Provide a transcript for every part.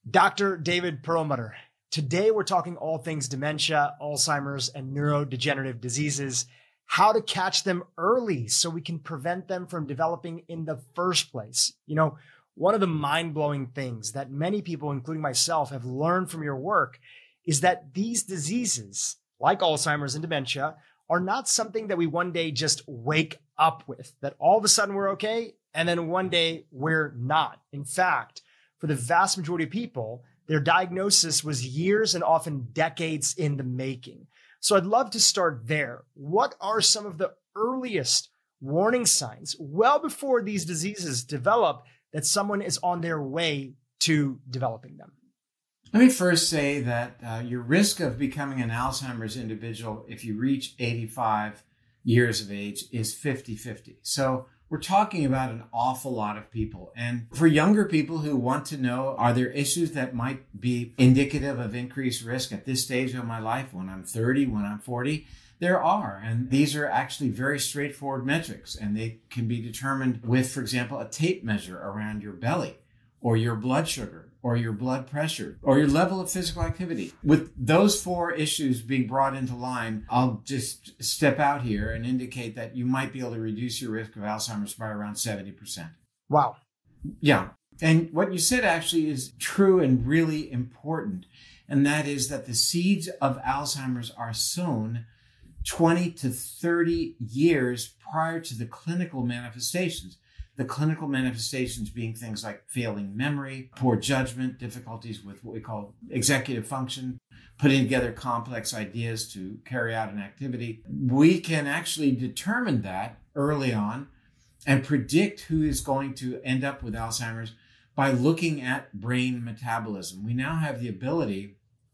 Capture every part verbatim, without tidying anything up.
Doctor David Perlmutter. Today, we're talking all things dementia, Alzheimer's, and neurodegenerative diseases, how to catch them early so we can prevent them from developing in the first place. You know, one of the mind-blowing things that many people, including myself, have learned from your work is that these diseases, like Alzheimer's and dementia, are not something that we one day just wake up with, that all of a sudden we're okay, and then one day we're not. In fact, for the vast majority of people, their diagnosis was years and often decades in the making. So I'd love to start there. What are some of the earliest warning signs, well before these diseases develop, that someone is on their way to developing them? Let me first say that uh, your risk of becoming an Alzheimer's individual if you reach eighty-five years of age is fifty-fifty. So we're talking about an awful lot of people. And for younger people who want to know, are there issues that might be indicative of increased risk at this stage of my life, when I'm thirty, when I'm forty? There are. And these are actually very straightforward metrics. And they can be determined with, for example, a tape measure around your belly, or your blood sugar, or your blood pressure, or your level of physical activity. With those four issues being brought into line, I'll just step out here and indicate that you might be able to reduce your risk of Alzheimer's by around seventy percent. Wow. Yeah. And what you said actually is true and really important. And that is that the seeds of Alzheimer's are sown twenty to thirty years prior to the clinical manifestations. The clinical manifestations being things like failing memory, poor judgment, difficulties with what we call executive function, putting together complex ideas to carry out an activity. We can actually determine that early on and predict who is going to end up with Alzheimer's by looking at brain metabolism. We now have the ability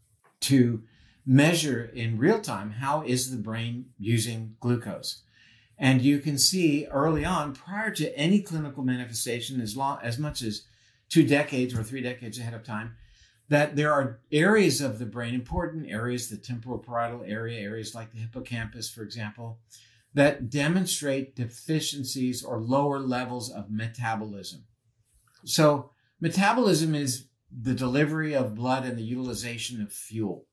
to measure in real time how is the brain using glucose. And you can see early on, prior to any clinical manifestation, as long as much as two decades or three decades ahead of time, that there are areas of the brain, important areas, the temporal parietal area, areas like the hippocampus, for example, that demonstrate deficiencies or lower levels of metabolism. So metabolism is the delivery of blood and the utilization of fuel.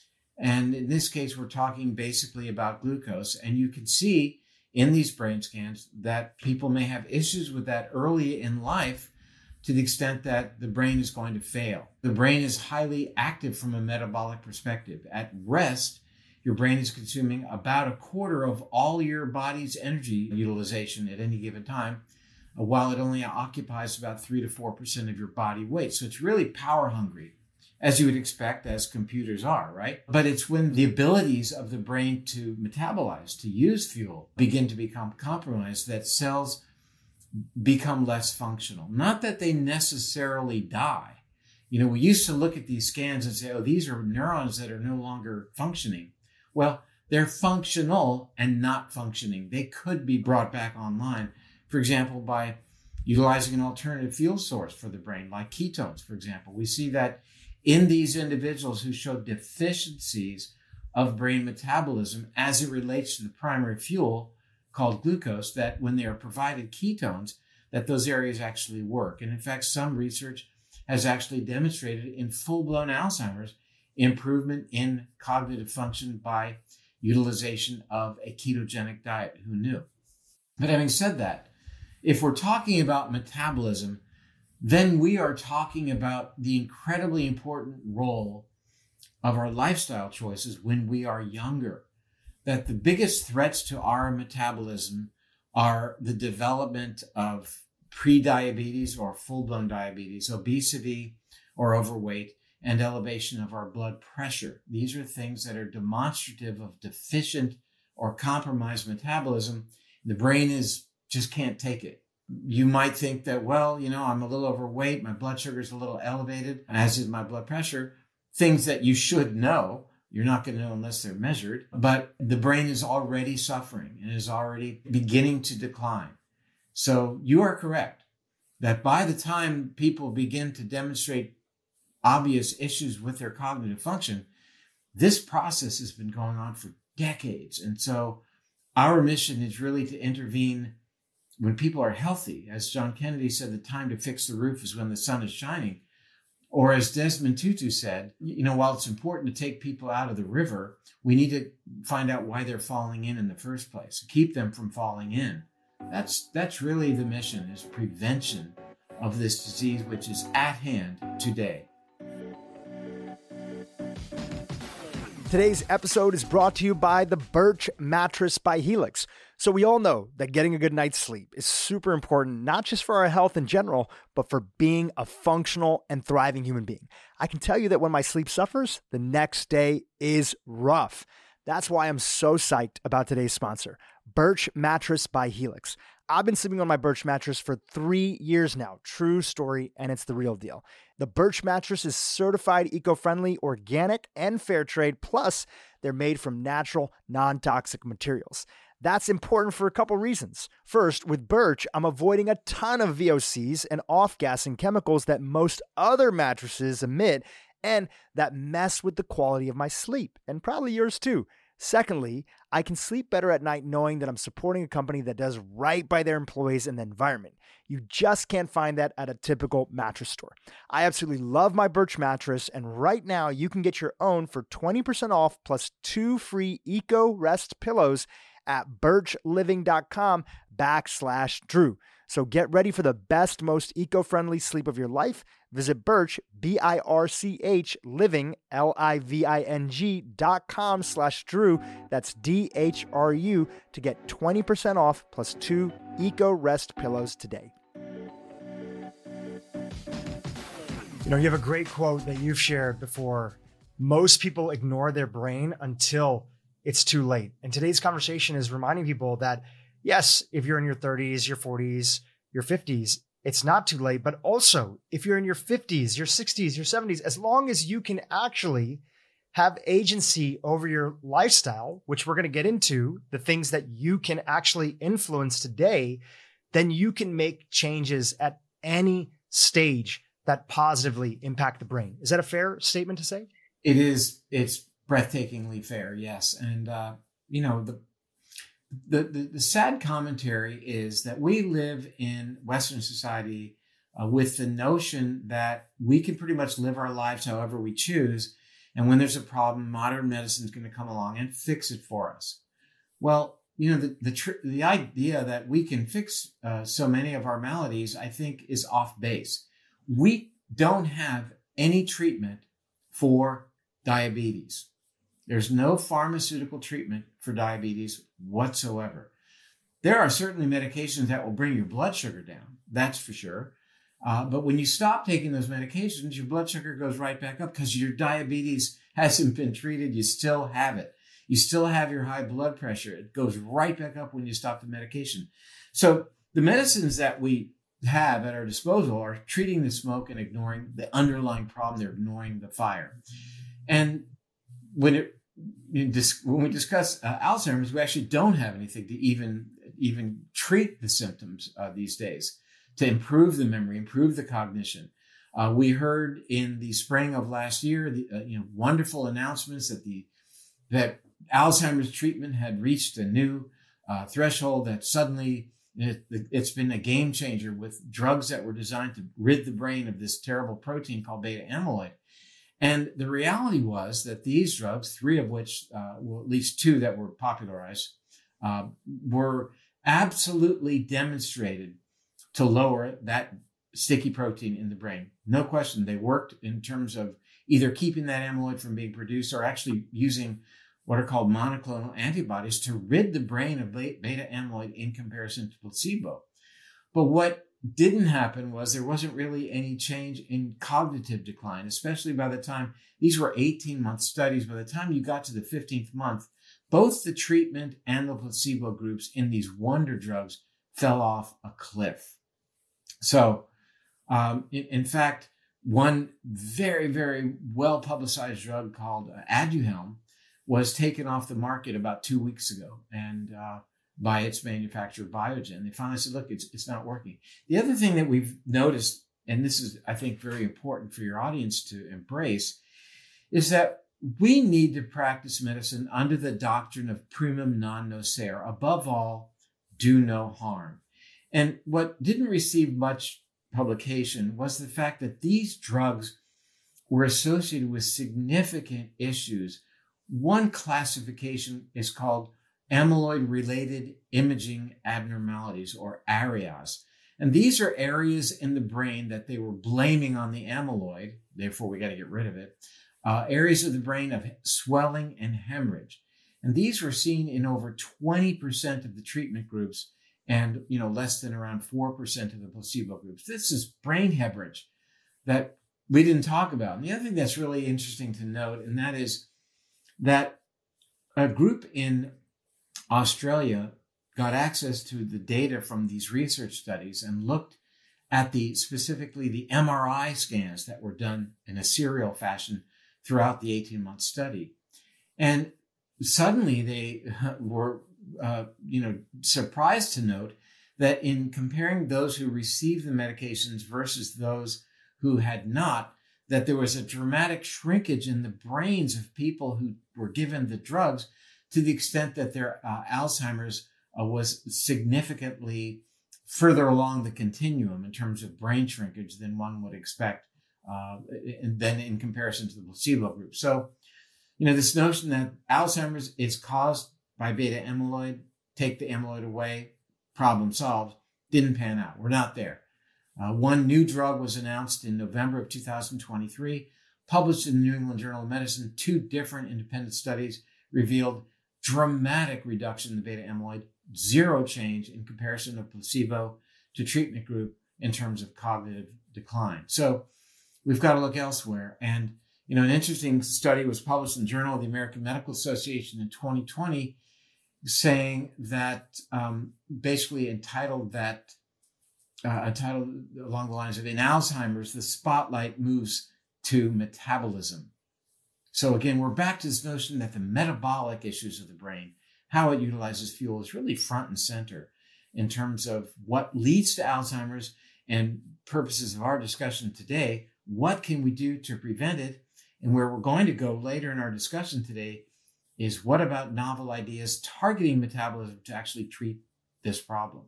And in this case, we're talking basically about glucose. And you can see in these brain scans that people may have issues with that early in life to the extent that the brain is going to fail. The brain is highly active from a metabolic perspective. At rest, your brain is consuming about a quarter of all your body's energy utilization at any given time, while it only occupies about three to four percent of your body weight. So it's really power hungry, as you would expect, as computers are, right? But it's when the abilities of the brain to metabolize, to use fuel, begin to become compromised that cells become less functional. Not that they necessarily die. You know, we used to look at these scans and say, oh, these are neurons that are no longer functioning. Well, they're functional and not functioning. They could be brought back online, for example, by utilizing an alternative fuel source for the brain, like ketones, for example. We see that in these individuals who show deficiencies of brain metabolism as it relates to the primary fuel called glucose, that when they are provided ketones, that those areas actually work. And in fact, some research has actually demonstrated in full-blown Alzheimer's improvement in cognitive function by utilization of a ketogenic diet. Who knew? But having said that, if we're talking about metabolism, then we are talking about the incredibly important role of our lifestyle choices when we are younger. That the biggest threats to our metabolism are the development of prediabetes or full-blown diabetes, obesity or overweight, and elevation of our blood pressure. These are things that are demonstrative of deficient or compromised metabolism. The brain is just can't take it. You might think that, well, you know, I'm a little overweight, my blood sugar is a little elevated, as is my blood pressure, things that you should know. You're not going to know unless they're measured, but the brain is already suffering and is already beginning to decline. So you are correct that by the time people begin to demonstrate obvious issues with their cognitive function, this process has been going on for decades. And so our mission is really to intervene when people are healthy. As John Kennedy said, the time to fix the roof is when the sun is shining. Or as Desmond Tutu said, you know, while it's important to take people out of the river, we need to find out why they're falling in in the first place, keep them from falling in. That's that's really the mission, is prevention of this disease, which is at hand today. Today's episode is brought to you by the Birch Mattress by Helix. So we all know that getting a good night's sleep is super important, not just for our health in general, but for being a functional and thriving human being. I can tell you that when my sleep suffers, the next day is rough. That's why I'm so psyched about today's sponsor, Birch Mattress by Helix. I've been sleeping on my Birch mattress for three years now. True story, and it's the real deal. The Birch mattress is certified eco-friendly, organic, and fair trade. Plus, they're made from natural, non-toxic materials. That's important for a couple reasons. First, with Birch, I'm avoiding a ton of V O Cs and off-gassing chemicals that most other mattresses emit and that mess with the quality of my sleep, and probably yours too. Secondly, I can sleep better at night knowing that I'm supporting a company that does right by their employees and the environment. You just can't find that at a typical mattress store. I absolutely love my Birch mattress, and right now you can get your own for twenty percent off plus two free Eco Rest pillows at birchliving.com backslash Drew. So get ready for the best, most eco-friendly sleep of your life. Visit Birch, B I R C H, living, L I V I N G dot com slash Drew. That's D H R U to get twenty percent off plus two Eco Rest pillows today. You know, you have a great quote that you've shared before. Most people ignore their brain until it's too late. And today's conversation is reminding people that, yes, if you're in your thirties, your forties, your fifties, it's not too late. But also, if you're in your fifties, your sixties, your seventies, as long as you can actually have agency over your lifestyle, which we're going to get into, the things that you can actually influence today, then you can make changes at any stage that positively impact the brain. Is that a fair statement to say? It is. It's breathtakingly fair, yes. And, uh, you know, the, the the the sad commentary is that we live in Western society uh, with the notion that we can pretty much live our lives however we choose. And when there's a problem, modern medicine is going to come along and fix it for us. Well, you know, the the, tr- the idea that we can fix uh, so many of our maladies, I think, is off base. We don't have any treatment for diabetes. There's no pharmaceutical treatment for diabetes whatsoever. There are certainly medications that will bring your blood sugar down. That's for sure. Uh, but when you stop taking those medications, your blood sugar goes right back up because your diabetes hasn't been treated. You still have it. You still have your high blood pressure. It goes right back up when you stop the medication. So the medicines that we have at our disposal are treating the smoke and ignoring the underlying problem. They're ignoring the fire. And when it when we discuss uh, Alzheimer's, we actually don't have anything to even even treat the symptoms uh, these days to improve the memory, improve the cognition. Uh, we heard in the spring of last year, the uh, you know wonderful announcements that the that Alzheimer's treatment had reached a new uh, threshold. That suddenly it, it's been a game changer with drugs that were designed to rid the brain of this terrible protein called beta amyloid. And the reality was that these drugs, three of which, uh, well, at least two that were popularized, uh, were absolutely demonstrated to lower that sticky protein in the brain. No question. They worked in terms of either keeping that amyloid from being produced or actually using what are called monoclonal antibodies to rid the brain of beta amyloid in comparison to placebo. But what didn't happen was there wasn't really any change in cognitive decline, especially by the time these were eighteen month studies. By the time you got to the fifteenth month, both the treatment and the placebo groups in these wonder drugs fell off a cliff. So, um, in, in fact, one very, very well publicized drug called uh, Aduhelm was taken off the market about two weeks ago. And, uh, by its manufacturer, Biogen. They finally said, look, it's it's not working. The other thing that we've noticed, and this is, I think, very important for your audience to embrace, is that we need to practice medicine under the doctrine of primum non nocere. Above all, do no harm. And what didn't receive much publication was the fact that these drugs were associated with significant issues. One classification is called amyloid-related imaging abnormalities, or A R I As. And these are areas in the brain that they were blaming on the amyloid, therefore we got to get rid of it, uh, areas of the brain of swelling and hemorrhage. And these were seen in over twenty percent of the treatment groups and, you know, less than around four percent of the placebo groups. This is brain hemorrhage that we didn't talk about. And the other thing that's really interesting to note, and that is that a group in Australia got access to the data from these research studies and looked at the specifically the M R I scans that were done in a serial fashion throughout the eighteen-month study. And suddenly they were, uh, you know, surprised to note that in comparing those who received the medications versus those who had not, that there was a dramatic shrinkage in the brains of people who were given the drugs, to the extent that their uh, Alzheimer's uh, was significantly further along the continuum in terms of brain shrinkage than one would expect, uh, and then in comparison to the placebo group. So, you know, this notion that Alzheimer's is caused by beta amyloid, take the amyloid away, problem solved, didn't pan out. We're not there. Uh, one new drug was announced in November of two thousand twenty-three, published in the New England Journal of Medicine. Two different independent studies revealed dramatic reduction in the beta amyloid, zero change in comparison of placebo to treatment group in terms of cognitive decline. So we've got to look elsewhere. And, you know, an interesting study was published in the Journal of the American Medical Association in twenty twenty, saying that um, basically entitled that, uh, entitled along the lines of, in Alzheimer's, the spotlight moves to metabolism. So again, we're back to this notion that the metabolic issues of the brain, how it utilizes fuel, is really front and center in terms of what leads to Alzheimer's, and purposes of our discussion today, what can we do to prevent it? And where we're going to go later in our discussion today is, what about novel ideas targeting metabolism to actually treat this problem?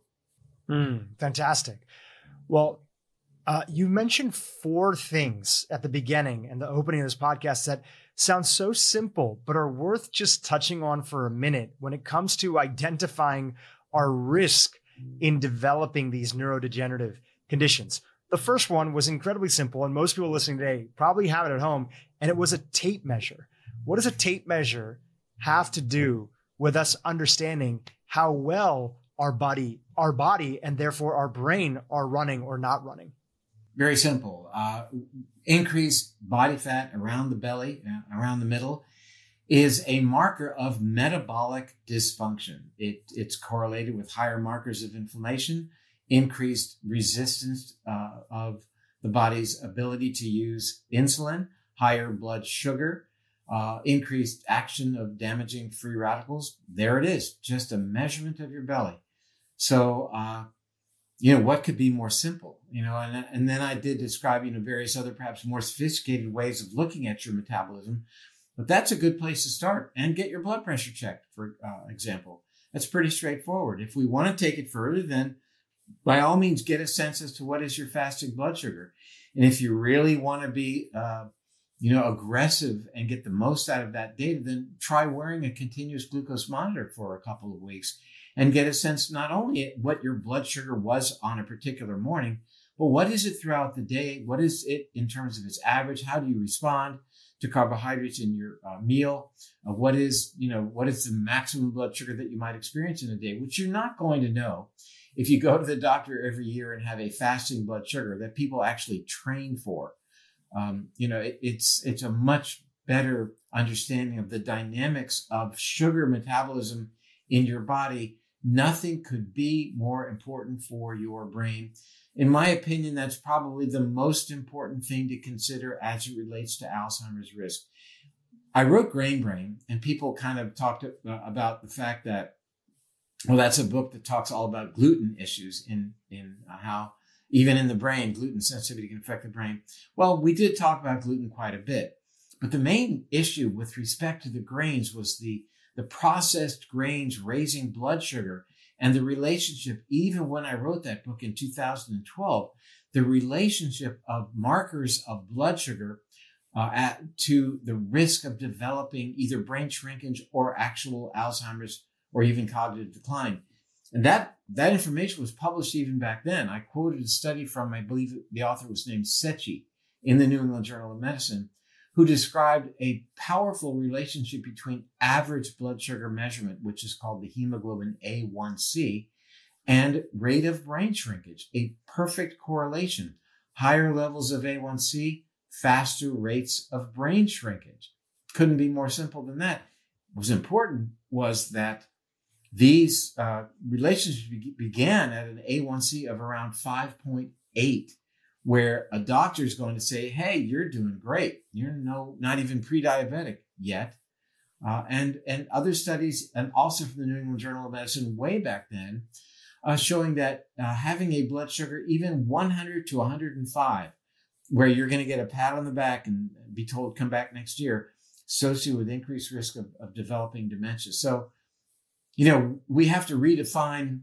Mm, fantastic. Well, uh, you mentioned four things at the beginning and the opening of this podcast that sound so simple, but are worth just touching on for a minute when it comes to identifying our risk in developing these neurodegenerative conditions. The first one was incredibly simple, and most people listening today probably have it at home, and it was a tape measure. What does a tape measure have to do with us understanding how well our body, our body, and therefore our brain are running or not running? Very simple. Uh, increased body fat around the belly, uh, around the middle, is a marker of metabolic dysfunction. It, it's correlated with higher markers of inflammation, increased resistance uh, of the body's ability to use insulin, higher blood sugar, uh, increased action of damaging free radicals. There it is, just a measurement of your belly. So, uh, you know, what could be more simple? You know, and, and then I did describe, you know, various other perhaps more sophisticated ways of looking at your metabolism. But that's a good place to start, and get your blood pressure checked, for uh, example. That's pretty straightforward. If we want to take it further, then by all means, get a sense as to what is your fasting blood sugar. And if you really want to be, uh, you know, aggressive and get the most out of that data, then try wearing a continuous glucose monitor for a couple of weeks and get a sense not only what your blood sugar was on a particular morning, but what is it throughout the day? What is it in terms of its average? How do you respond to carbohydrates in your uh, meal? Uh, what is, you know, what is the maximum blood sugar that you might experience in a day, which you're not going to know if you go to the doctor every year and have a fasting blood sugar that people actually train for. Um, you know, it, it's it's a much better understanding of the dynamics of sugar metabolism in your body. Nothing could be more important for your brain. In my opinion, that's probably the most important thing to consider as it relates to Alzheimer's risk. I wrote Grain Brain, and people kind of talked about the fact that, well, that's a book that talks all about gluten issues in, in how, even in the brain, gluten sensitivity can affect the brain. Well, we did talk about gluten quite a bit, but the main issue with respect to the grains was the, the processed grains raising blood sugar, and the relationship. Even when I wrote that book in two thousand twelve, the relationship of markers of blood sugar uh, at, to the risk of developing either brain shrinkage or actual Alzheimer's or even cognitive decline. And that, that information was published even back then. I quoted a study from, I believe the author was named Sechi in the New England Journal of Medicine, who described a powerful relationship between average blood sugar measurement, which is called the hemoglobin A one C, and rate of brain shrinkage, a perfect correlation. Higher levels of A one C, faster rates of brain shrinkage. Couldn't be more simple than that. What was important was that these uh, relationships be- began at an A one C of around five point eight, where a doctor is going to say, hey, you're doing great. You're no, not even pre-diabetic yet. Uh, and, and other studies, and also from the New England Journal of Medicine way back then, uh, showing that uh, having a blood sugar even one hundred to one hundred five, where you're going to get a pat on the back and be told, come back next year, associated with increased risk of, of developing dementia. So, you know, we have to redefine,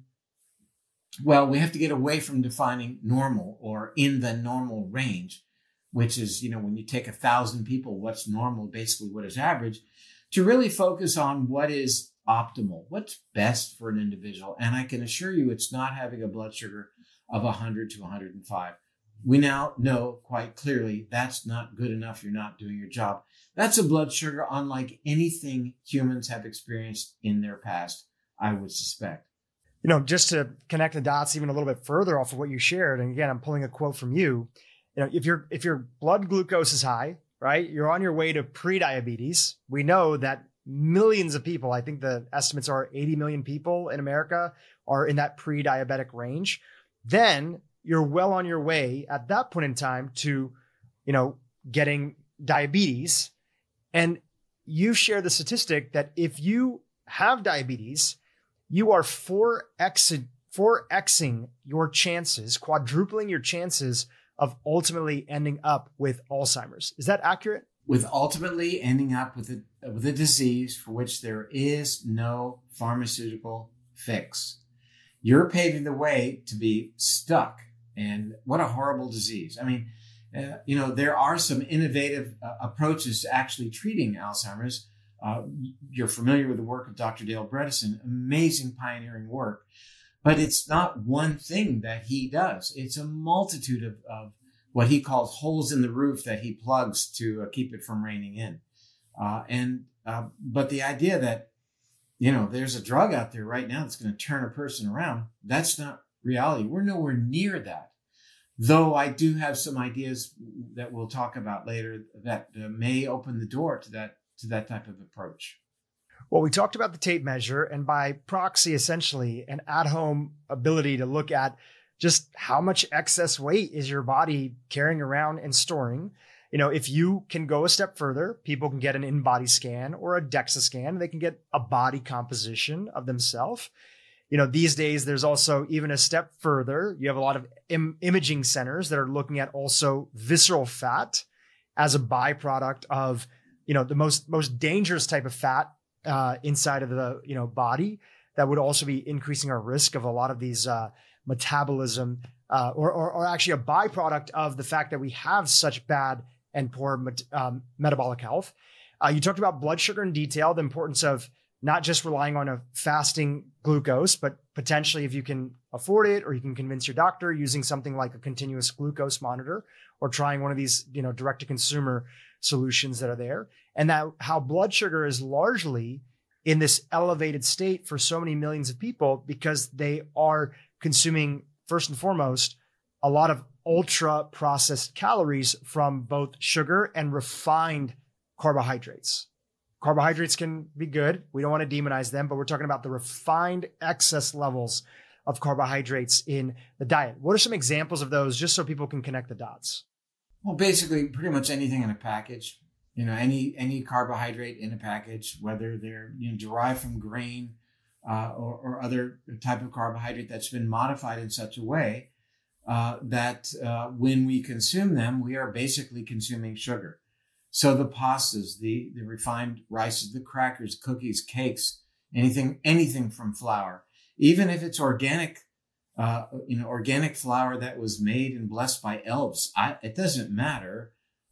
well, we have to get away from defining normal or in the normal range, which is, you know, when you take a thousand people, what's normal, basically what is average, to really focus on what is optimal, what's best for an individual. And I can assure you it's not having a blood sugar of one hundred to one hundred five. We now know quite clearly that's not good enough. You're not doing your job. That's a blood sugar unlike anything humans have experienced in their past, I would suspect. You know, just to connect the dots even a little bit further off of what you shared, and again, I'm pulling a quote from you. You know, if your if your blood glucose is high, right, you're on your way to prediabetes. We know that millions of people, I think the estimates are eighty million people in America are in that pre-diabetic range. Then you're well on your way at that point in time to, you know, getting diabetes. And you share the statistic that if you have diabetes, you are four X, four Xing your chances, quadrupling your chances of ultimately ending up with Alzheimer's. Is that accurate? With ultimately ending up with a, with a disease for which there is no pharmaceutical fix. You're paving the way to be stuck. And what a horrible disease. I mean, uh, you know, there are some innovative uh, approaches to actually treating Alzheimer's. Uh, you're familiar with the work of Doctor Dale Bredesen, amazing pioneering work, but it's not one thing that he does. It's a multitude of, of what he calls holes in the roof that he plugs to uh, keep it from raining in. Uh, and, uh, but the idea that, you know, there's a drug out there right now that's going to turn a person around, that's not reality. We're nowhere near that. Though I do have some ideas that we'll talk about later that uh, may open the door to that to that type of approach. Well, we talked about the tape measure, and by proxy, essentially an at-home ability to look at just how much excess weight is your body carrying around and storing. You know, if you can go a step further, people can get an in-body scan or a DEXA scan. They can get a body composition of themselves. You know, these days, there's also even a step further. You have a lot of im- imaging centers that are looking at also visceral fat as a byproduct of, you know, the most, most dangerous type of fat uh, inside of the, you know, body that would also be increasing our risk of a lot of these uh, metabolism uh, or, or, or actually a byproduct of the fact that we have such bad and poor met- um, metabolic health. Uh, you talked about blood sugar in detail, the importance of not just relying on a fasting glucose, but potentially if you can afford it, or you can convince your doctor using something like a continuous glucose monitor, or trying one of these, you know, direct to consumer solutions that are there. And that how blood sugar is largely in this elevated state for so many millions of people because they are consuming, first and foremost, a lot of ultra processed calories from both sugar and refined carbohydrates. Carbohydrates can be good. We don't want to demonize them, but we're talking about the refined excess levels of carbohydrates in the diet. What are some examples of those, just so people can connect the dots? Well, basically, pretty much anything in a package. You know, any any carbohydrate in a package, whether they're, you know, derived from grain uh, or, or other type of carbohydrate that's been modified in such a way uh, that uh, when we consume them, we are basically consuming sugar. So the pastas, the, the refined rices, the crackers, cookies, cakes, anything, anything from flour, even if it's organic, uh, you know, organic flour that was made and blessed by elves, I, it doesn't matter.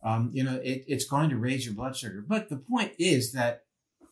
um, you know, it, it's going to raise your blood sugar. But the point is that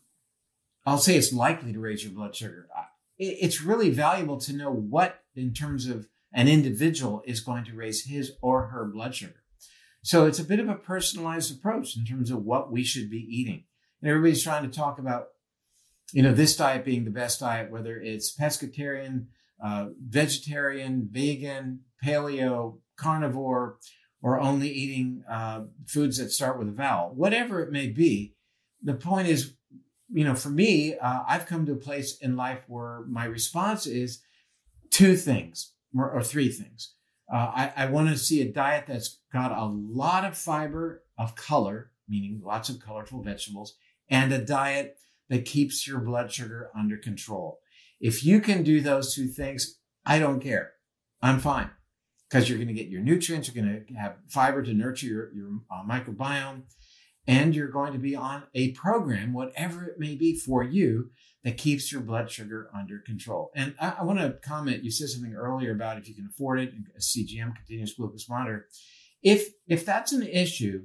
I'll say it's likely to raise your blood sugar. It, it's really valuable to know what, in terms of an individual, is going to raise his or her blood sugar. So it's a bit of a personalized approach in terms of what we should be eating. And everybody's trying to talk about, you know, this diet being the best diet, whether it's pescatarian, uh, vegetarian, vegan, paleo, carnivore, or only eating uh, foods that start with a vowel, whatever it may be. The point is, you know, for me, uh, I've come to a place in life where my response is two things or, or three things. Uh, I, I want to see a diet that's got a lot of fiber of color, meaning lots of colorful vegetables, and a diet that keeps your blood sugar under control. If you can do those two things, I don't care. I'm fine, because you're going to get your nutrients, you're going to have fiber to nurture your, your uh, microbiome, and you're going to be on a program, whatever it may be for you, that keeps your blood sugar under control. And I, I want to comment, you said something earlier about if you can afford it, a C G M, continuous glucose monitor. If, if that's an issue,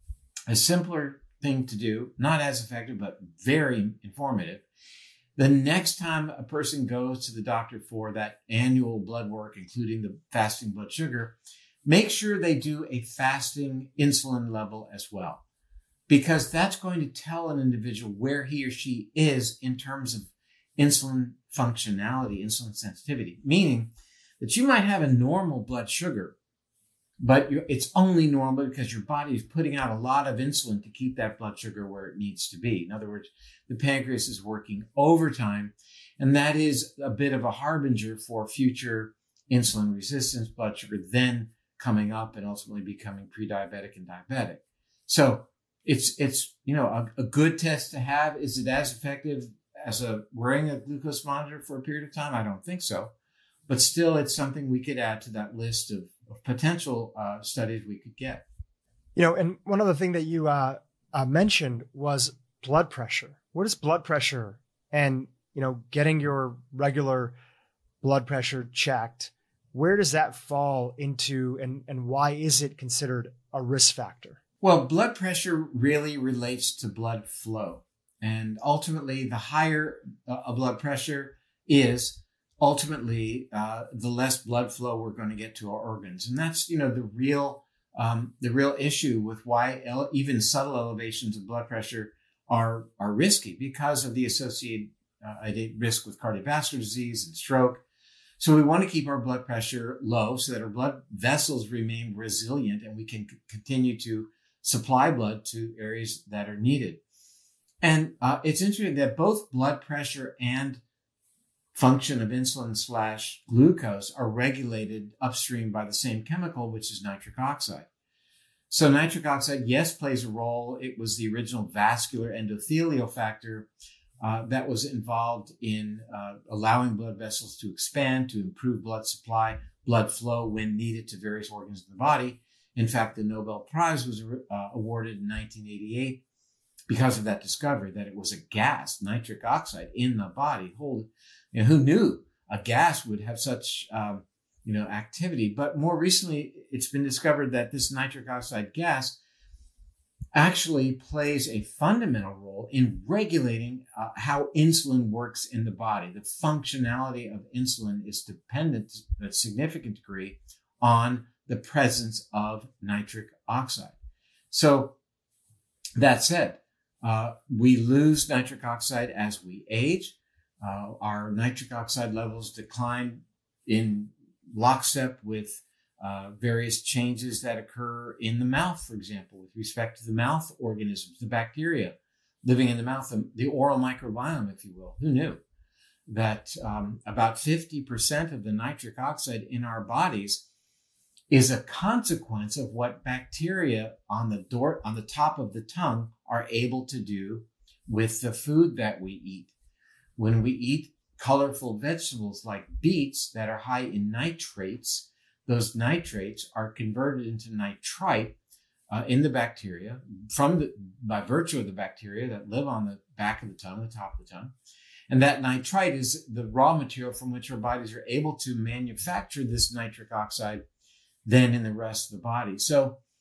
a simpler thing to do, not as effective, but very informative. The next time a person goes to the doctor for that annual blood work, including the fasting blood sugar, make sure they do a fasting insulin level as well, because that's going to tell an individual where he or she is in terms of insulin functionality, insulin sensitivity, meaning that you might have a normal blood sugar, but it's only normal because your body is putting out a lot of insulin to keep that blood sugar where it needs to be. In other words, the pancreas is working overtime, and that is a bit of a harbinger for future insulin resistance, blood sugar then coming up and ultimately becoming pre-diabetic and diabetic. So it's, it's you know, a, a good test to have. Is it as effective as a wearing a glucose monitor for a period of time? I don't think so. But still, it's something we could add to that list of, of potential uh, studies we could get. You know, and one other thing that you uh, uh, mentioned was blood pressure. What is blood pressure? And, you know, getting your regular blood pressure checked, where does that fall into, and, and why is it considered a risk factor? Well, blood pressure really relates to blood flow. And ultimately, the higher uh, a blood pressure is, ultimately, uh, the less blood flow we're going to get to our organs. And that's, you know, the real, um, the real issue with why ele- even subtle elevations of blood pressure are, are risky, because of the associated uh, risk with cardiovascular disease and stroke. So we want to keep our blood pressure low so that our blood vessels remain resilient and we can c- continue to supply blood to areas that are needed. And uh, it's interesting that both blood pressure and function of insulin slash glucose are regulated upstream by the same chemical, which is nitric oxide. So nitric oxide, yes, plays a role. It was the original vascular endothelial factor uh, that was involved in uh, allowing blood vessels to expand, to improve blood supply, blood flow when needed to various organs of the body. In fact, the Nobel Prize was uh, awarded in nineteen eighty-eight because of that discovery, that it was a gas, nitric oxide, in the body. Holy, you know, who knew a gas would have such, um, you know, activity? But more recently, it's been discovered that this nitric oxide gas actually plays a fundamental role in regulating uh, how insulin works in the body. The functionality of insulin is dependent to a significant degree on the presence of nitric oxide. So that said, uh, we lose nitric oxide as we age. Uh, our nitric oxide levels decline in lockstep with uh, various changes that occur in the mouth, for example, with respect to the mouth organisms, the bacteria living in the mouth, the, the oral microbiome, if you will. Who knew that um, about fifty percent of the nitric oxide in our bodies is a consequence of what bacteria on the door, on the top of the tongue are able to do with the food that we eat. When we eat colorful vegetables like beets that are high in nitrates, those nitrates are converted into nitrite uh, in the bacteria from the, by virtue of the bacteria that live on the back of the tongue, the top of the tongue. And that nitrite is the raw material from which our bodies are able to manufacture this nitric oxide then in the rest of the body. So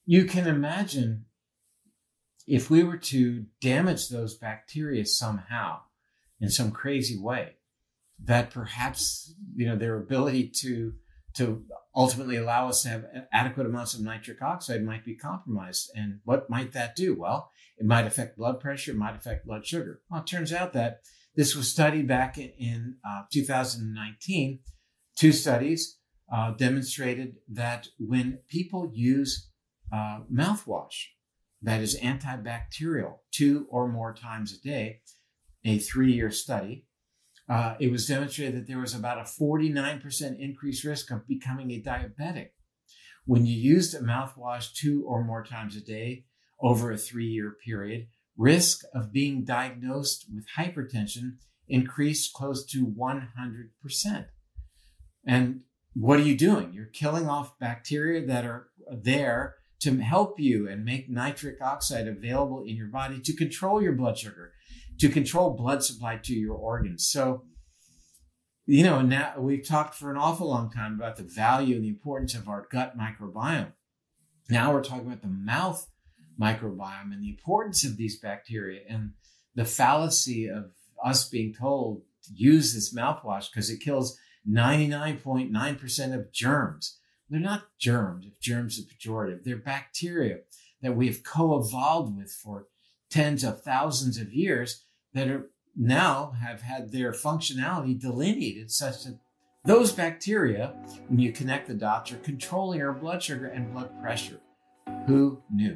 You can imagine if we were to damage those bacteria somehow in some crazy way, that perhaps, you know, their ability to to ultimately allow us to have adequate amounts of nitric oxide might be compromised. And what might that do? Well, it might affect blood pressure, it might affect blood sugar. Well, it turns out that this was studied back in, in uh, two thousand nineteen. Two studies uh, demonstrated that when people use uh, mouthwash that is antibacterial two or more times a day, a three-year study, Uh, it was demonstrated that there was about a forty-nine percent increased risk of becoming a diabetic when you used a mouthwash two or more times a day over a three-year period. Risk of being diagnosed with hypertension increased close to one hundred percent. And what are you doing? You're killing off bacteria that are there to help you and make nitric oxide available in your body to control your blood sugar, to control blood supply to your organs. So, you know, now we've talked for an awful long time about the value and the importance of our gut microbiome. Now we're talking about the mouth microbiome and the importance of these bacteria and the fallacy of us being told to use this mouthwash because it kills ninety-nine point nine percent of germs. They're not germs, if germs are pejorative. They're bacteria that we have co-evolved with for tens of thousands of years that are now have had their functionality delineated such that those bacteria, when you connect the dots, are controlling our blood sugar and blood pressure. Who knew?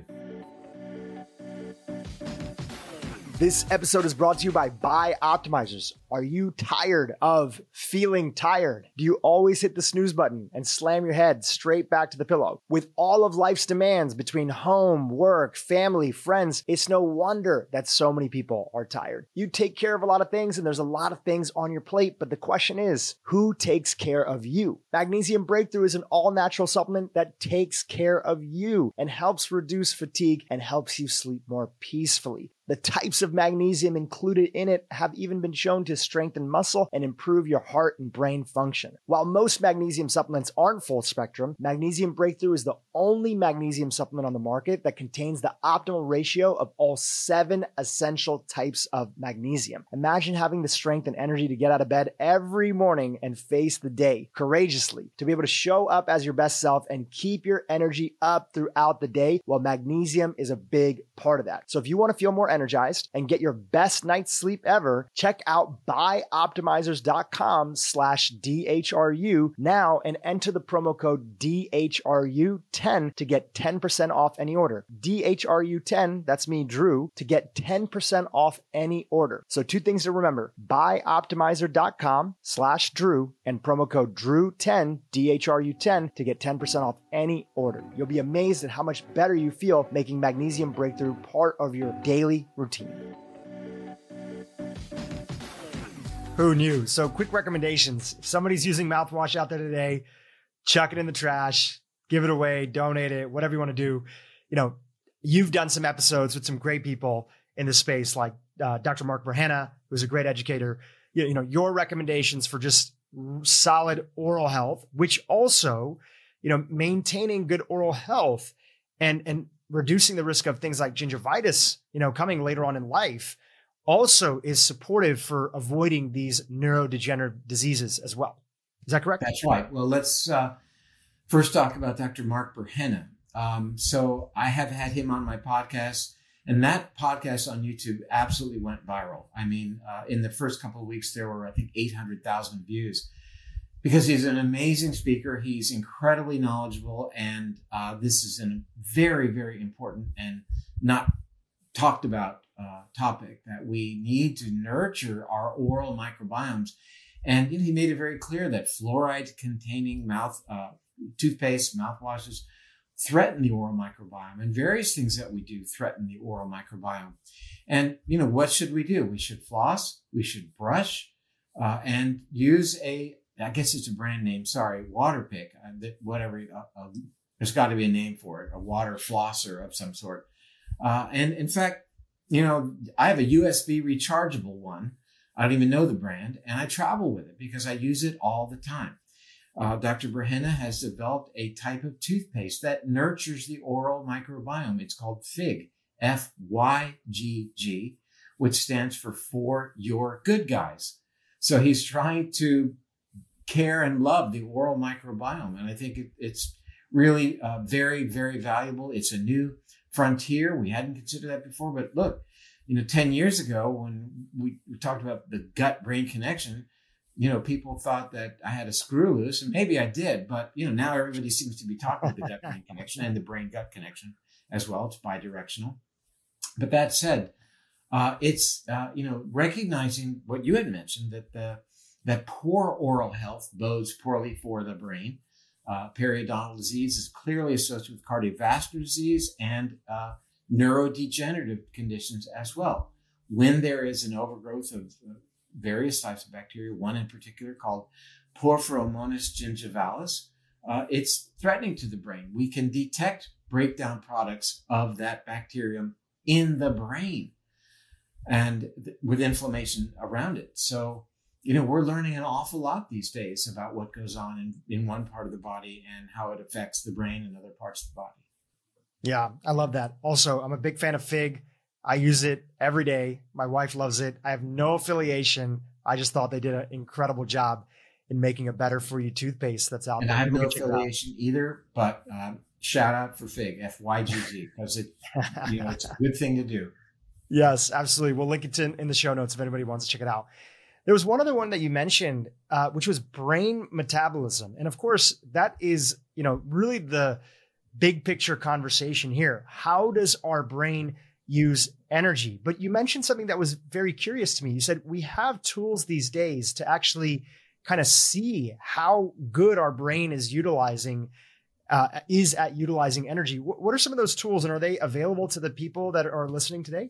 This episode is brought to you by Bioptimizers. Are you tired of feeling tired? Do you always hit the snooze button and slam your head straight back to the pillow? With all of life's demands between home, work, family, friends, it's no wonder that so many people are tired. You take care of a lot of things and there's a lot of things on your plate, but the question is, who takes care of you? Magnesium Breakthrough is an all-natural supplement that takes care of you and helps reduce fatigue and helps you sleep more peacefully. The types of magnesium included in it have even been shown to strengthen muscle and improve your heart and brain function. While most magnesium supplements aren't full spectrum, Magnesium Breakthrough is the only magnesium supplement on the market that contains the optimal ratio of all seven essential types of magnesium. Imagine having the strength and energy to get out of bed every morning and face the day courageously, to be able to show up as your best self and keep your energy up throughout the day. Well, magnesium is a big part of that. So if you want to feel more energized and get your best night's sleep ever, check out bioptimizers.com slash DHRU now and enter the promo code D H R U ten to get ten percent off any order. D H R U ten, that's me, Drew, to get ten percent off any order. So two things to remember, bioptimizer.com slash Drew and promo code Drew ten, D H R U ten to get ten percent off any order. You'll be amazed at how much better you feel making Magnesium Breakthrough part of your daily routine. Who knew? So quick recommendations. If somebody's using mouthwash out there today, chuck it in the trash, give it away, donate it, whatever you want to do. You know, you've done some episodes with some great people in the space, like uh, Doctor Mark Burhana, who's a great educator. You, you know, your recommendations for just solid oral health, which also, you know, maintaining good oral health and, and reducing the risk of things like gingivitis, you know, coming later on in life, also is supportive for avoiding these neurodegenerative diseases as well. Is that correct? That's right. Well, let's uh, first talk about Doctor Mark Burhana. Um, so I have had him on my podcast, and that podcast on YouTube absolutely went viral. I mean, uh, in the first couple of weeks, there were, I think, eight hundred thousand views because he's an amazing speaker. He's incredibly knowledgeable, and uh, this is a very, very important and not talked about uh, topic that we need to nurture our oral microbiomes. And you know, he made it very clear that fluoride-containing mouth uh, toothpaste, mouthwashes threaten the oral microbiome, and various things that we do threaten the oral microbiome. And you know, what should we do? We should floss, we should brush, uh, and use a, I guess it's a brand name, sorry, Waterpik, uh, whatever. Uh, uh, there's got to be a name for it, a water flosser of some sort. Uh, and in fact, you know, I have a U S B rechargeable one. I don't even know the brand, and I travel with it because I use it all the time. Uh, Doctor Brehena has developed a type of toothpaste that nurtures the oral microbiome. It's called FYGG, F Y G G, which stands for For Your Good Guys. So he's trying to care and love the oral microbiome. And I think it, it's really uh, very, very valuable. It's a new frontier. We hadn't considered that before, but look, you know, ten years ago when we, we talked about the gut-brain connection, you know, people thought that I had a screw loose, and maybe I did, but, you know, now everybody seems to be talking about the gut-brain connection and the brain-gut connection as well. It's bidirectional. But that said, uh, it's, uh, you know, recognizing what you had mentioned, that the that poor oral health bodes poorly for the brain. Uh, periodontal disease is clearly associated with cardiovascular disease and uh, neurodegenerative conditions as well. When there is an overgrowth of uh, various types of bacteria, one in particular called Porphyromonas gingivalis, uh, it's threatening to the brain. We can detect breakdown products of that bacterium in the brain and th- with inflammation around it. So, you know, we're learning an awful lot these days about what goes on in, in one part of the body and how it affects the brain and other parts of the body. Yeah, I love that. Also, I'm a big fan of FYGG. I use it every day. My wife loves it. I have no affiliation. I just thought they did an incredible job in making a better for you toothpaste that's out and there. And I have People no affiliation either, but um, shout out for FYGG, F Y G G, because it, you know, it's a good thing to do. Yes, absolutely. We'll link it in, in the show notes if anybody wants to check it out. There was one other one that you mentioned, uh, which was brain metabolism. And of course, that is, you know, really the big picture conversation here. How does our brain use energy? But you mentioned something that was very curious to me. You said we have tools these days to actually kind of see how good our brain is utilizing, uh, is at utilizing energy. W- what are some of those tools, and are they available to the people that are listening today?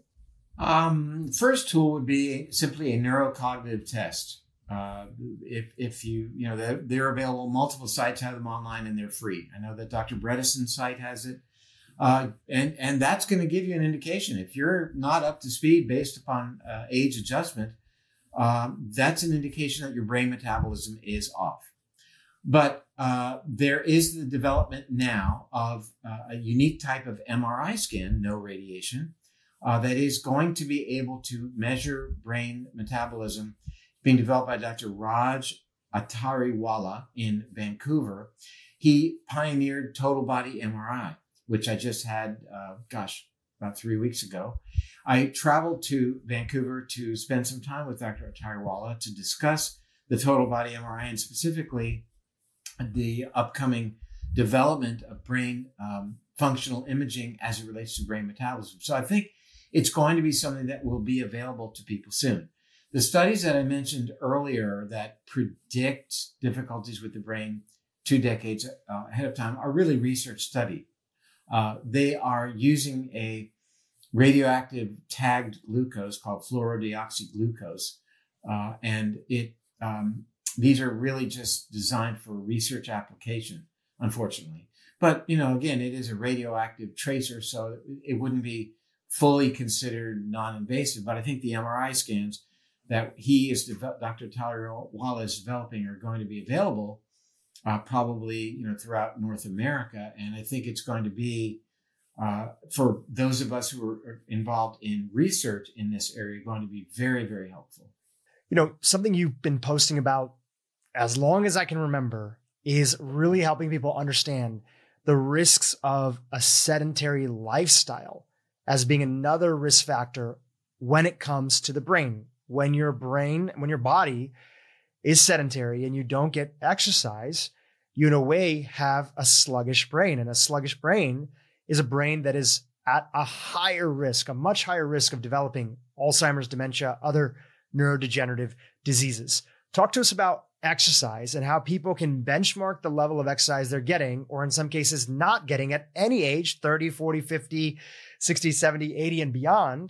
Um, first tool would be simply a neurocognitive test. Uh, if, if you, you know, they're, they're available, multiple sites have them online and they're free. I know that Doctor Bredesen's site has it. Uh, and, and that's going to give you an indication. If you're not up to speed based upon uh, age adjustment, um, that's an indication that your brain metabolism is off. But uh, there is the development now of uh, a unique type of M R I scan, no radiation, uh, that is going to be able to measure brain metabolism, being developed by Doctor Raj Attariwala in Vancouver. He pioneered total body M R I, which I just had, uh, gosh, about three weeks ago. I traveled to Vancouver to spend some time with Doctor Attariwala to discuss the total body M R I and specifically the upcoming development of brain um, functional imaging as it relates to brain metabolism. So I think it's going to be something that will be available to people soon. The studies that I mentioned earlier that predict difficulties with the brain two decades uh, ahead of time are really research study. Uh, they are using a radioactive tagged glucose called fluorodeoxyglucose. Uh, and it um, these are really just designed for research application, unfortunately. But, you know, again, it is a radioactive tracer, so it wouldn't be fully considered non-invasive. But I think the M R I scans that he is, Doctor Attariwala is developing are going to be available uh, probably, you know, throughout North America. And I think it's going to be, uh, for those of us who are involved in research in this area, going to be very, very helpful. You know, something you've been posting about as long as I can remember is really helping people understand the risks of a sedentary lifestyle as being another risk factor when it comes to the brain. When your brain, when your body is sedentary and you don't get exercise, you in a way have a sluggish brain. And a sluggish brain is a brain that is at a higher risk, a much higher risk of developing Alzheimer's, dementia, other neurodegenerative diseases. Talk to us about exercise and how people can benchmark the level of exercise they're getting, or in some cases not getting at any age, thirty, forty, fifty, sixty, seventy, eighty, and beyond,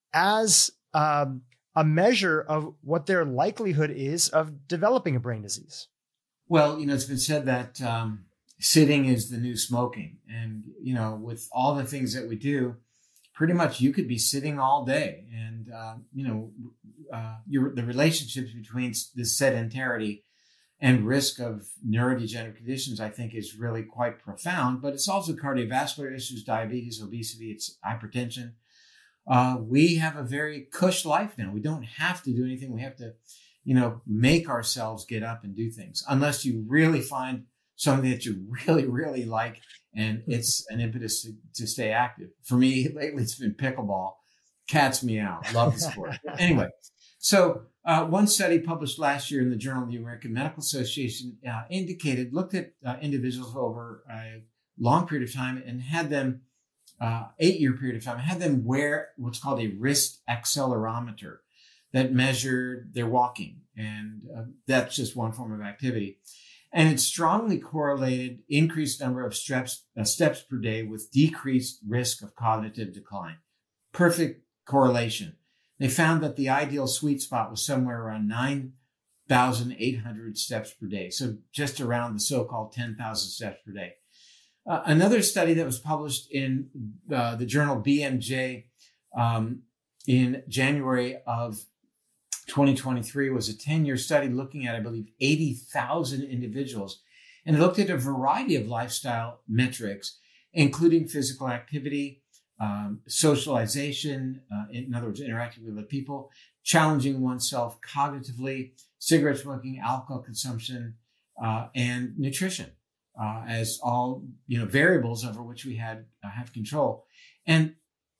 as um, a measure of what their likelihood is of developing a brain disease. Well, you know, it's been said that um, sitting is the new smoking. And, you know, with all the things that we do, pretty much you could be sitting all day. And, uh, you know, uh, your, the relationships between this sedentarity and risk of neurodegenerative conditions, I think, is really quite profound. But it's also cardiovascular issues, diabetes, obesity, it's hypertension. Uh, we have a very cush life now. We don't have to do anything. We have to, you know, make ourselves get up and do things, unless you really find something that you really, really like, and it's an impetus to, to stay active. For me, lately, it's been pickleball. Cats me out. Love the sport. Anyway, so uh, one study published last year in the Journal of the American Medical Association uh, indicated, looked at uh, individuals over a long period of time and had them, uh, eight-year period of time, had them wear what's called a wrist accelerometer that measured their walking. And uh, that's just one form of activity. And it strongly correlated increased number of steps, uh, steps per day with decreased risk of cognitive decline. Perfect correlation. They found that the ideal sweet spot was somewhere around nine thousand eight hundred steps per day. So just around the so-called ten thousand steps per day. Uh, another study that was published in uh, the journal B M J um, in January of twenty twenty-three was a ten-year study looking at, I believe, eighty thousand individuals. And it looked at a variety of lifestyle metrics, including physical activity, um, socialization, uh, in other words, interacting with other people, challenging oneself cognitively, cigarette smoking, alcohol consumption, uh, and nutrition, uh, as all, you know, variables over which we had uh, have control. And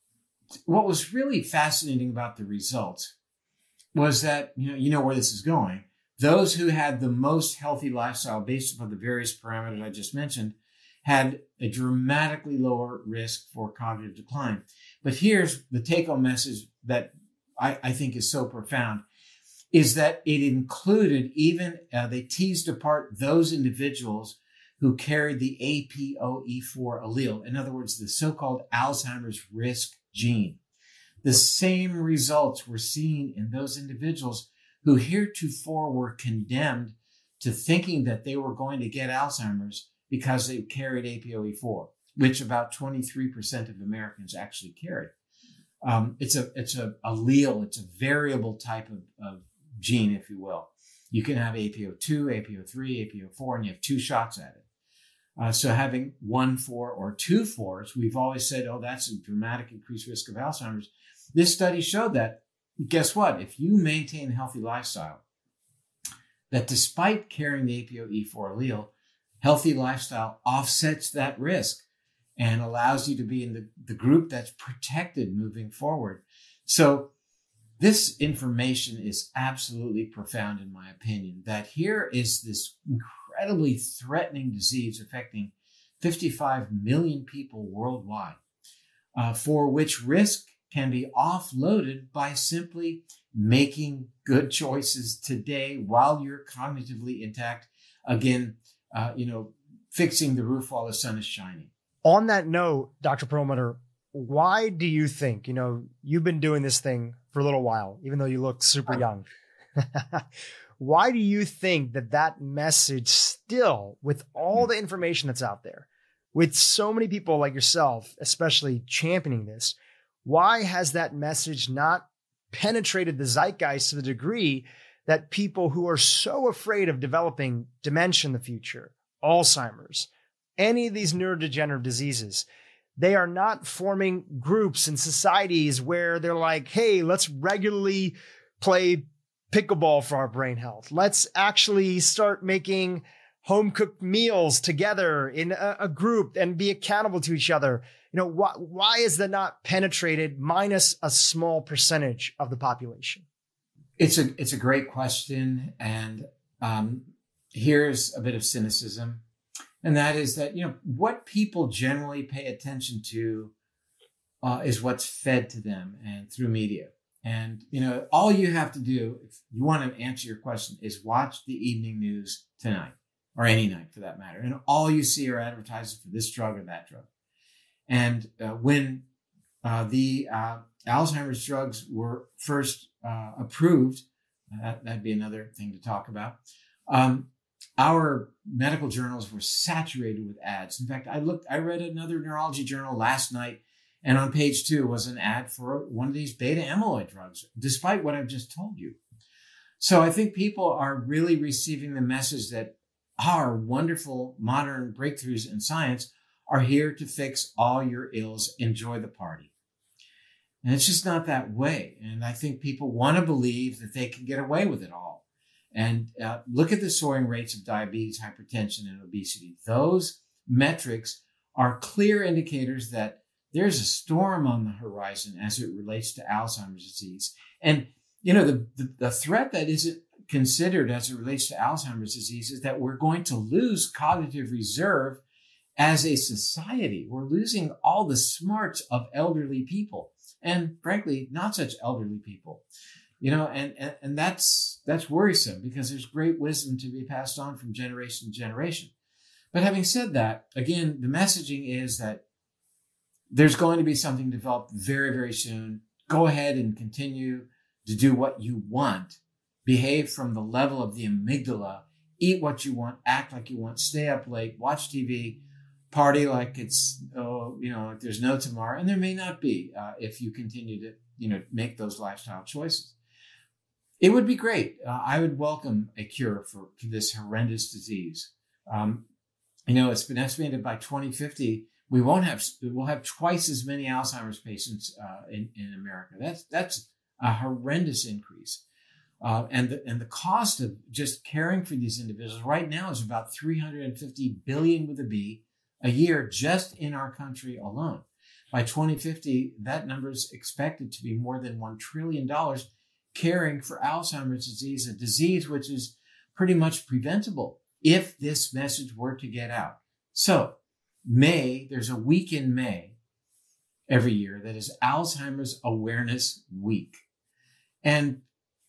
what was really fascinating about the results was that, you know, you know where this is going. Those who had the most healthy lifestyle based upon the various parameters I just mentioned had a dramatically lower risk for cognitive decline. But here's the take-home message that I, I think is so profound, is that it included even, uh, they teased apart those individuals who carried the A P O E four allele. In other words, the so-called Alzheimer's risk gene. The same results were seen in those individuals who heretofore were condemned to thinking that they were going to get Alzheimer's because they carried A P O E four, which about twenty-three percent of Americans actually carried. Um, it's a it's a allele, it's a variable type of, of gene, if you will. You can have A P O two, A P O three, A P O four, and you have two shots at it. Uh, so having one four or two fours, we've always said, oh, that's a dramatic increased risk of Alzheimer's. This study showed that, guess what? If you maintain a healthy lifestyle, that despite carrying the A P O E four allele, healthy lifestyle offsets that risk and allows you to be in the, the group that's protected moving forward. So this information is absolutely profound, in my opinion, that here is this incredibly threatening disease affecting fifty-five million people worldwide, uh, for which risk can be offloaded by simply making good choices today while you're cognitively intact. Again, uh, you know, fixing the roof while the sun is shining. On that note, Doctor Perlmutter, why do you think, you know, you've been doing this thing for a little while, even though you look super young. Why do you think that that message still, with all the information that's out there, with so many people like yourself, especially championing this, why has that message not penetrated the zeitgeist to the degree that people who are so afraid of developing dementia in the future, Alzheimer's, any of these neurodegenerative diseases, they are not forming groups and societies where they're like, hey, let's regularly play pickleball for our brain health. Let's actually start making home cooked meals together in a, a group and be accountable to each other. You know, why, why is that not penetrated minus a small percentage of the population? It's a, it's a great question. And um, here's a bit of cynicism. And that is that, you know, what people generally pay attention to uh, is what's fed to them and through media. And, you know, all you have to do, if you want to answer your question, is watch the evening news tonight, or any night for that matter. And all you see are advertisements for this drug or that drug. And uh, when uh, the uh, Alzheimer's drugs were first uh, approved, that, that'd be another thing to talk about, um, our medical journals were saturated with ads. In fact, I looked, I read another neurology journal last night, and on page two was an ad for one of these beta amyloid drugs, despite what I've just told you. So I think people are really receiving the message that our wonderful modern breakthroughs in science are here to fix all your ills. Enjoy the party. And it's just not that way. And I think people want to believe that they can get away with it all. And uh, look at the soaring rates of diabetes, hypertension, and obesity. Those metrics are clear indicators that there's a storm on the horizon as it relates to Alzheimer's disease. And, you know, the, the, the threat that isn't considered as it relates to Alzheimer's disease is that we're going to lose cognitive reserve as a society. We're losing all the smarts of elderly people, and frankly, not such elderly people. You know, and, and, and that's, that's worrisome because there's great wisdom to be passed on from generation to generation. But having said that, again, the messaging is that there's going to be something developed very, very soon. Go ahead and continue to do what you want. Behave from the level of the amygdala. Eat what you want, act like you want, stay up late, watch T V, party like it's, oh, you know, like there's no tomorrow. And there may not be uh, if you continue to, you know, make those lifestyle choices. It would be great. Uh, I would welcome a cure for, for this horrendous disease. Um, you know, it's been estimated by twenty fifty, we won't have, we'll have twice as many Alzheimer's patients uh, in, in America. That's, that's a horrendous increase. Uh, and the, and the cost of just caring for these individuals right now is about three hundred fifty billion with a B a year just in our country alone. By twenty fifty, that number is expected to be more than one trillion dollars caring for Alzheimer's disease, a disease which is pretty much preventable if this message were to get out. So May, there's a week in May every year that is Alzheimer's Awareness Week. And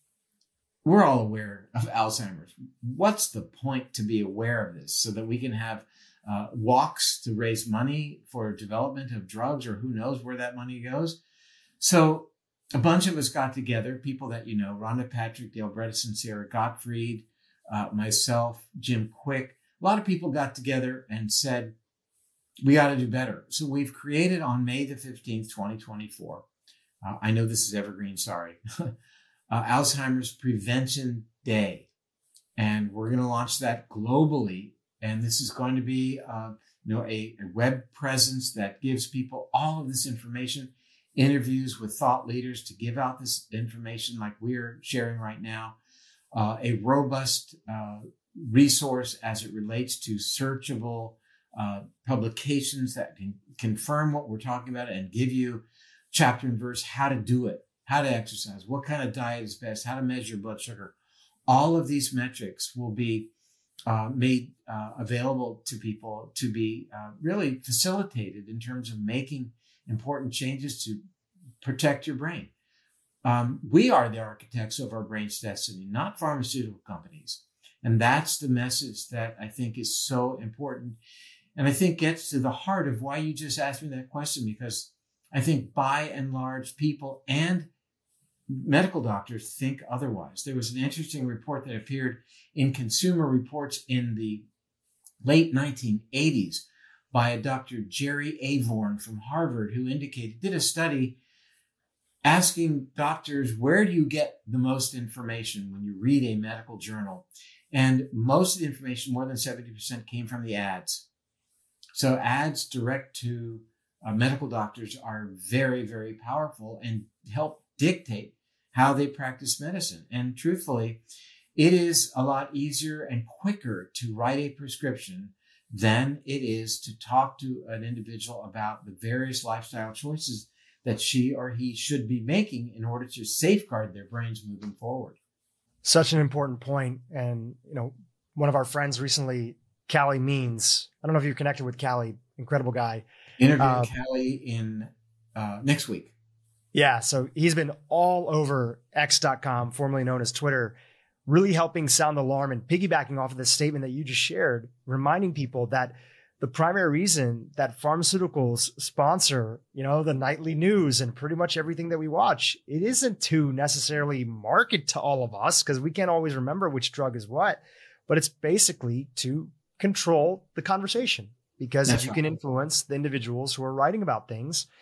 we're all aware of Alzheimer's. What's the point to be aware of this so that we can have uh, walks to raise money for development of drugs, or who knows where that money goes? So a bunch of us got together, people that you know, Rhonda Patrick, Dale Bredesen, Sarah Gottfried, uh, myself, Jim Quick. A lot of people got together and said, we got to do better. So we've created on May the fifteenth, twenty twenty-four. Uh, I know this is evergreen, sorry. uh, Alzheimer's Prevention Day. And we're going to launch that globally. And this is going to be uh, you know, a, a web presence that gives people all of this information, interviews with thought leaders to give out this information like we're sharing right now, uh, a robust uh, resource as it relates to searchable uh, publications that can confirm what we're talking about and give you chapter and verse how to do it, how to exercise, what kind of diet is best, how to measure blood sugar. All of these metrics will be uh, made uh, available to people to be uh, really facilitated in terms of making important changes to protect your brain. Um, we are the architects of our brain's destiny, not pharmaceutical companies. And that's the message that I think is so important. And I think gets to the heart of why you just asked me that question, because I think by and large, people and medical doctors think otherwise. There was an interesting report that appeared in Consumer Reports in the late nineteen eighties by a Doctor Jerry Avorn from Harvard, who indicated, did a study asking doctors, where do you get the most information when you read a medical journal? And most of the information, more than seventy percent, came from the ads. So ads direct to uh, medical doctors are very, very powerful and help dictate how they practice medicine. And truthfully, it is a lot easier and quicker to write a prescription than it is to talk to an individual about the various lifestyle choices that she or he should be making in order to safeguard their brains moving forward. Such an important point. And, you know, one of our friends recently, Callie Means, I don't know if you're connected with Callie, incredible guy. Interviewing uh, Callie in uh, next week. Yeah. So he's been all over X dot com, formerly known as Twitter, really helping sound the alarm and piggybacking off of the statement that you just shared, reminding people that the primary reason that pharmaceuticals sponsor, you know, the nightly news and pretty much everything that we watch, it isn't to necessarily market to all of us because we can't always remember which drug is what, but it's basically to control the conversation. Because That's if you right. can influence the individuals who are writing about things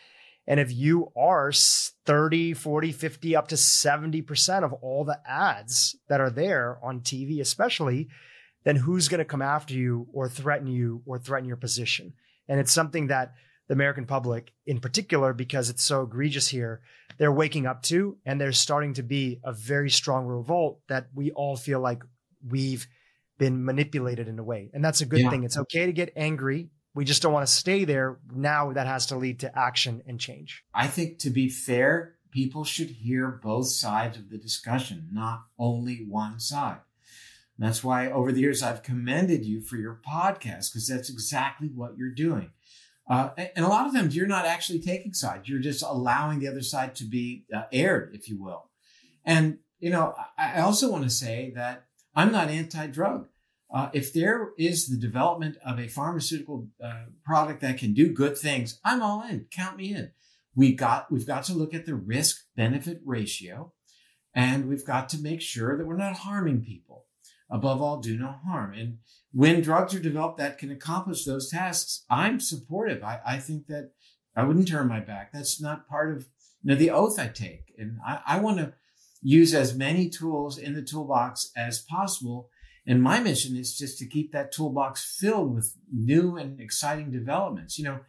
And if you are thirty, forty, fifty, up to seventy percent of all the ads that are there on T V, especially, then who's going to come after you or threaten you or threaten your position? And it's something that the American public in particular, because it's so egregious here, they're waking up to, and there's starting to be a very strong revolt that we all feel like we've been manipulated in a way. And that's a good Yeah. thing. It's okay to get angry. We just don't want to stay there. Now that has to lead to action and change. I think, to be fair, people should hear both sides of the discussion, not only one side. And that's why over the years I've commended you for your podcast, because that's exactly what you're doing. Uh, and a lot of times you're not actually taking sides. You're just allowing the other side to be uh, aired, if you will. And, you know, I also want to say that I'm not anti-drug. Uh, if there is the development of a pharmaceutical uh, product that can do good things, I'm all in. Count me in. We got, we've got to look at the risk-benefit ratio, and we've got to make sure that we're not harming people. Above all, do no harm. And when drugs are developed that can accomplish those tasks, I'm supportive. I, I think that I wouldn't turn my back. That's not part of you know, the oath I take. And I, I want to use as many tools in the toolbox as possible. And my mission is just to keep that toolbox filled with new and exciting developments. You know,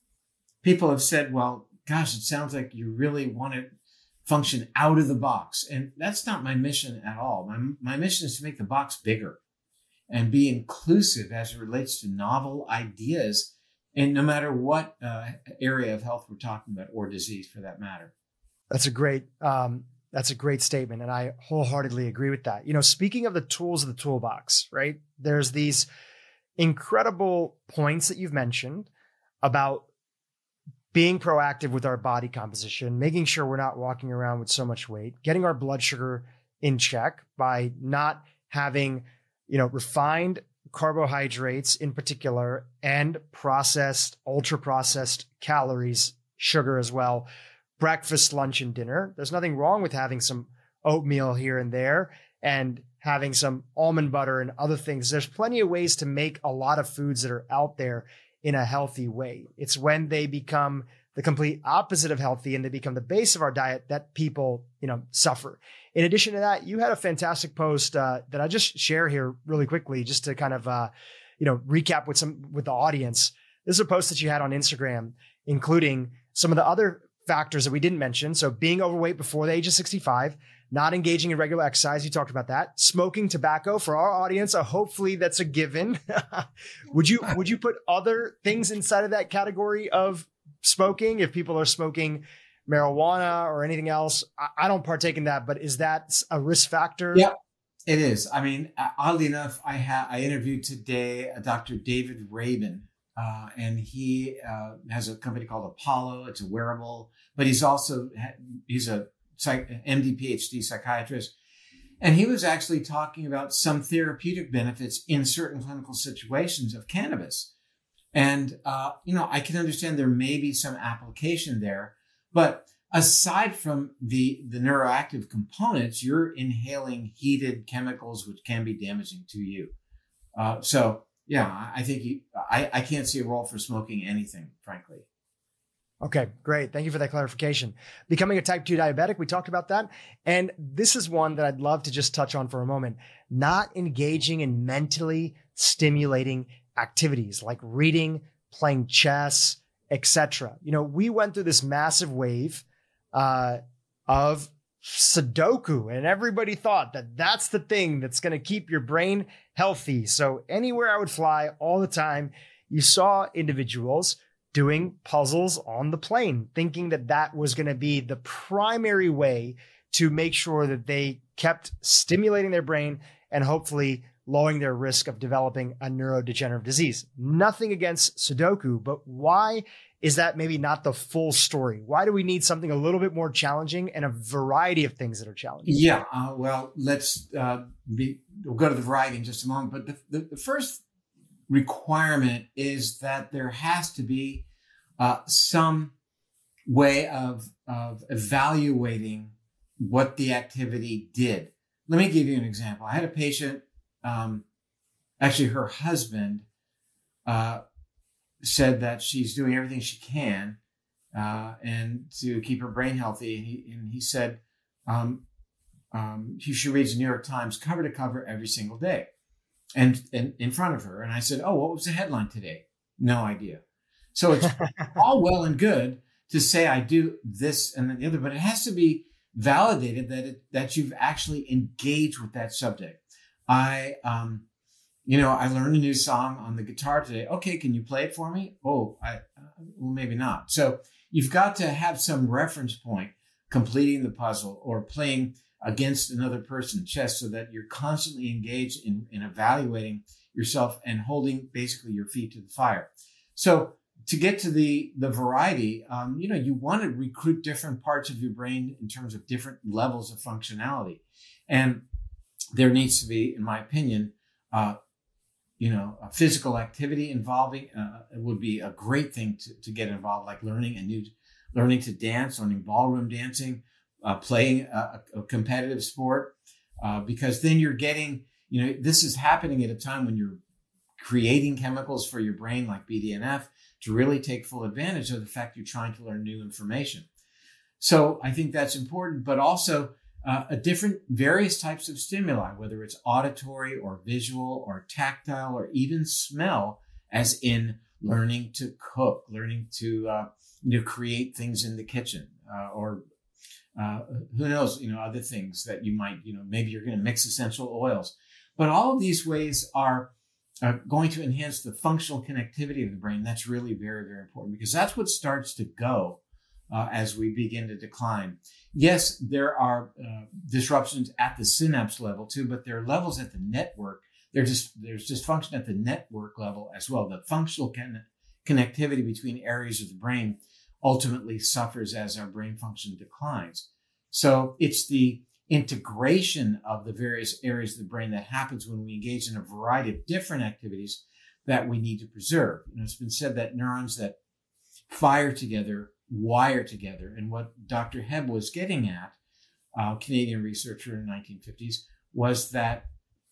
people have said, well, gosh, it sounds like you really want to function out of the box. And that's not my mission at all. My, my mission is to make the box bigger and be inclusive as it relates to novel ideas. And no matter what uh, area of health we're talking about, or disease for that matter. That's a great, um, that's a great statement. And I wholeheartedly agree with that. You know, speaking of the tools of the toolbox, right? There's these incredible points that you've mentioned about being proactive with our body composition, making sure we're not walking around with so much weight, getting our blood sugar in check by not having, you know, refined carbohydrates in particular, and processed, ultra processed calories, sugar as well, breakfast, lunch, and dinner. There's nothing wrong with having some oatmeal here and there and having some almond butter and other things. There's plenty of ways to make a lot of foods that are out there in a healthy way. It's when they become the complete opposite of healthy and they become the base of our diet that people, you know, suffer. In addition to that, you had a fantastic post uh, that I just share here really quickly, just to kind of, uh, you know, recap with some with the audience. This is a post that you had on Instagram, including some of the other factors that we didn't mention. So being overweight before the age of sixty-five, not engaging in regular exercise. You talked about that. Smoking tobacco for our audience. Uh, hopefully that's a given. would you, would you put other things inside of that category of smoking? If people are smoking marijuana or anything else, I, I don't partake in that, but is that a risk factor? Yeah, it is. I mean, oddly enough, I have, I interviewed today Doctor David Rabin, uh, and he uh, has a company called Apollo. It's a wearable, but he's also, he's a psych, M D, P H D psychiatrist. And he was actually talking about some therapeutic benefits in certain clinical situations of cannabis. And, uh, you know, I can understand there may be some application there, but aside from the, the neuroactive components, you're inhaling heated chemicals, which can be damaging to you. Uh, so yeah, I think you, I, I can't see a role for smoking anything, frankly. Okay, great. Thank you for that clarification. Becoming a type two diabetic, we talked about that. And this is one that I'd love to just touch on for a moment. Not engaging in mentally stimulating activities like reading, playing chess, et cetera. You know, we went through this massive wave uh, of Sudoku, and everybody thought that that's the thing that's going to keep your brain healthy. So anywhere I would fly all the time, you saw individuals doing puzzles on the plane, thinking that that was going to be the primary way to make sure that they kept stimulating their brain and hopefully lowering their risk of developing a neurodegenerative disease. Nothing against Sudoku, but why is that maybe not the full story? Why do we need something a little bit more challenging and a variety of things that are challenging? Yeah, uh, well, let's uh, be, we'll go to the variety in just a moment. But the, the, the first requirement is that there has to be uh, some way of, of evaluating what the activity did. Let me give you an example. I had a patient, um, actually her husband uh, said that she's doing everything she can uh, and to keep her brain healthy. And he, and he said, um, um, she reads the New York Times cover to cover every single day, and, and in front of her. And I said, oh, what was the headline today? No idea. So it's all well and good to say I do this and then the other, but it has to be validated that it, that you've actually engaged with that subject. I, um, you know, I learned a new song on the guitar today. Okay, can you play it for me? Oh, I, uh, well, maybe not. So you've got to have some reference point completing the puzzle or playing against another person chess, so that you're constantly engaged in, in evaluating yourself and holding basically your feet to the fire. So to get to the, the variety, um, you know, you want to recruit different parts of your brain in terms of different levels of functionality. And there needs to be, in my opinion, uh, you know, a physical activity involving, uh, it would be a great thing to, to get involved, like learning a new, learning to dance, learning ballroom dancing, uh, playing a, a competitive sport, uh, because then you're getting, you know, this is happening at a time when you're creating chemicals for your brain like B D N F to really take full advantage of the fact you're trying to learn new information. So I think that's important, but also uh, a different various types of stimuli, whether it's auditory or visual or tactile or even smell, as in learning to cook, learning to uh, you know, create things in the kitchen, uh, or uh, who knows, you know, other things that you might, you know, maybe you're going to mix essential oils. But all of these ways are Uh, going to enhance the functional connectivity of the brain. That's really very, very important, because that's what starts to go uh, as we begin to decline. Yes, there are uh, disruptions at the synapse level too, but there are levels at the network. There's just, there's dysfunction at the network level as well. The functional con- connectivity between areas of the brain ultimately suffers as our brain function declines. So it's the integration of the various areas of the brain that happens when we engage in a variety of different activities that we need to preserve. You know, it's been said that neurons that fire together wire together. And what Doctor Hebb was getting at, a Canadian researcher in the nineteen fifties, was that,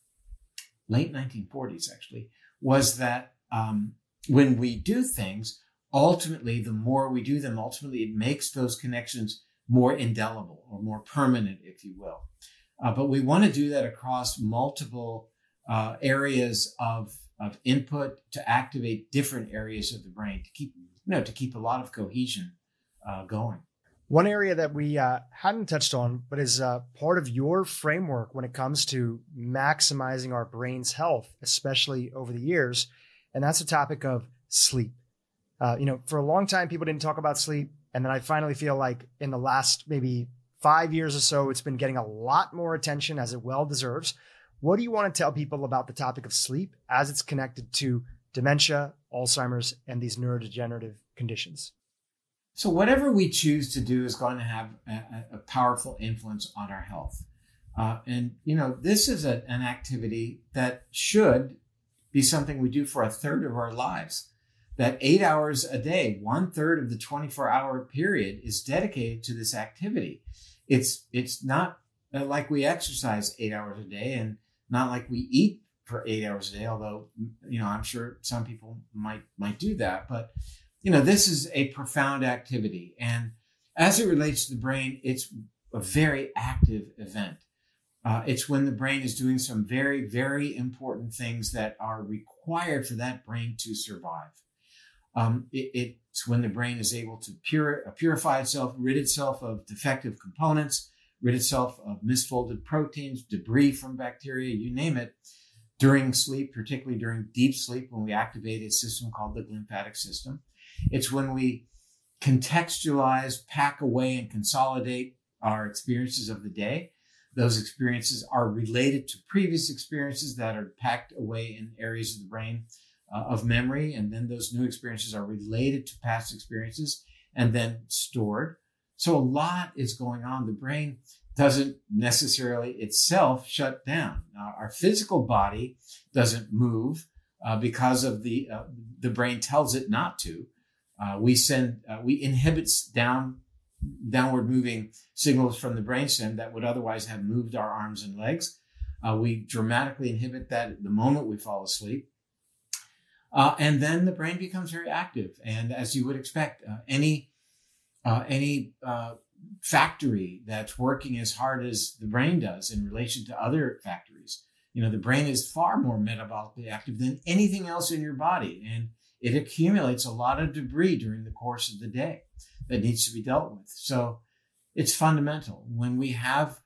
late nineteen forties actually, was that um, when we do things, ultimately, the more we do them, ultimately it makes those connections more indelible or more permanent, if you will. Uh, but we want to do that across multiple uh, areas of, of input to activate different areas of the brain to keep, you know, to keep a lot of cohesion uh, going. One area that we uh, hadn't touched on, but is uh, part of your framework when it comes to maximizing our brain's health, especially over the years, and that's the topic of sleep. Uh, you know, for a long time, people didn't talk about sleep. And then I finally feel like in the last maybe five years or so, it's been getting a lot more attention, as it well deserves. What do you want to tell people about the topic of sleep as it's connected to dementia, Alzheimer's, and these neurodegenerative conditions? So whatever we choose to do is going to have a, a powerful influence on our health. Uh, and, you know, this is a, an activity that should be something we do for a third of our lives. That eight hours a day, one third of the twenty-four hour period, is dedicated to this activity. It's it's not like we exercise eight hours a day, and not like we eat for eight hours a day. Although, you know, I'm sure some people might might do that. But, you know, this is a profound activity, and as it relates to the brain, it's a very active event. Uh, it's when the brain is doing some very, very important things that are required for that brain to survive. Um, it, it's when the brain is able to pure, purify itself, rid itself of defective components, rid itself of misfolded proteins, debris from bacteria, you name it, during sleep, particularly during deep sleep, when we activate a system called the glymphatic system. It's when we contextualize, pack away, and consolidate our experiences of the day. Those experiences are related to previous experiences that are packed away in areas of the brain Uh, of memory, and then those new experiences are related to past experiences and then stored. So a lot is going on. The brain doesn't necessarily itself shut down. Uh, our physical body doesn't move uh, because of the uh, the brain tells it not to. Uh, we send uh, we inhibit down downward moving signals from the brainstem that would otherwise have moved our arms and legs. Uh, we dramatically inhibit that at the moment we fall asleep. Uh, and then the brain becomes very active. And as you would expect, uh, any uh, any uh, factory that's working as hard as the brain does in relation to other factories. You know, the brain is far more metabolically active than anything else in your body, and it accumulates a lot of debris during the course of the day that needs to be dealt with. So it's fundamental. When we have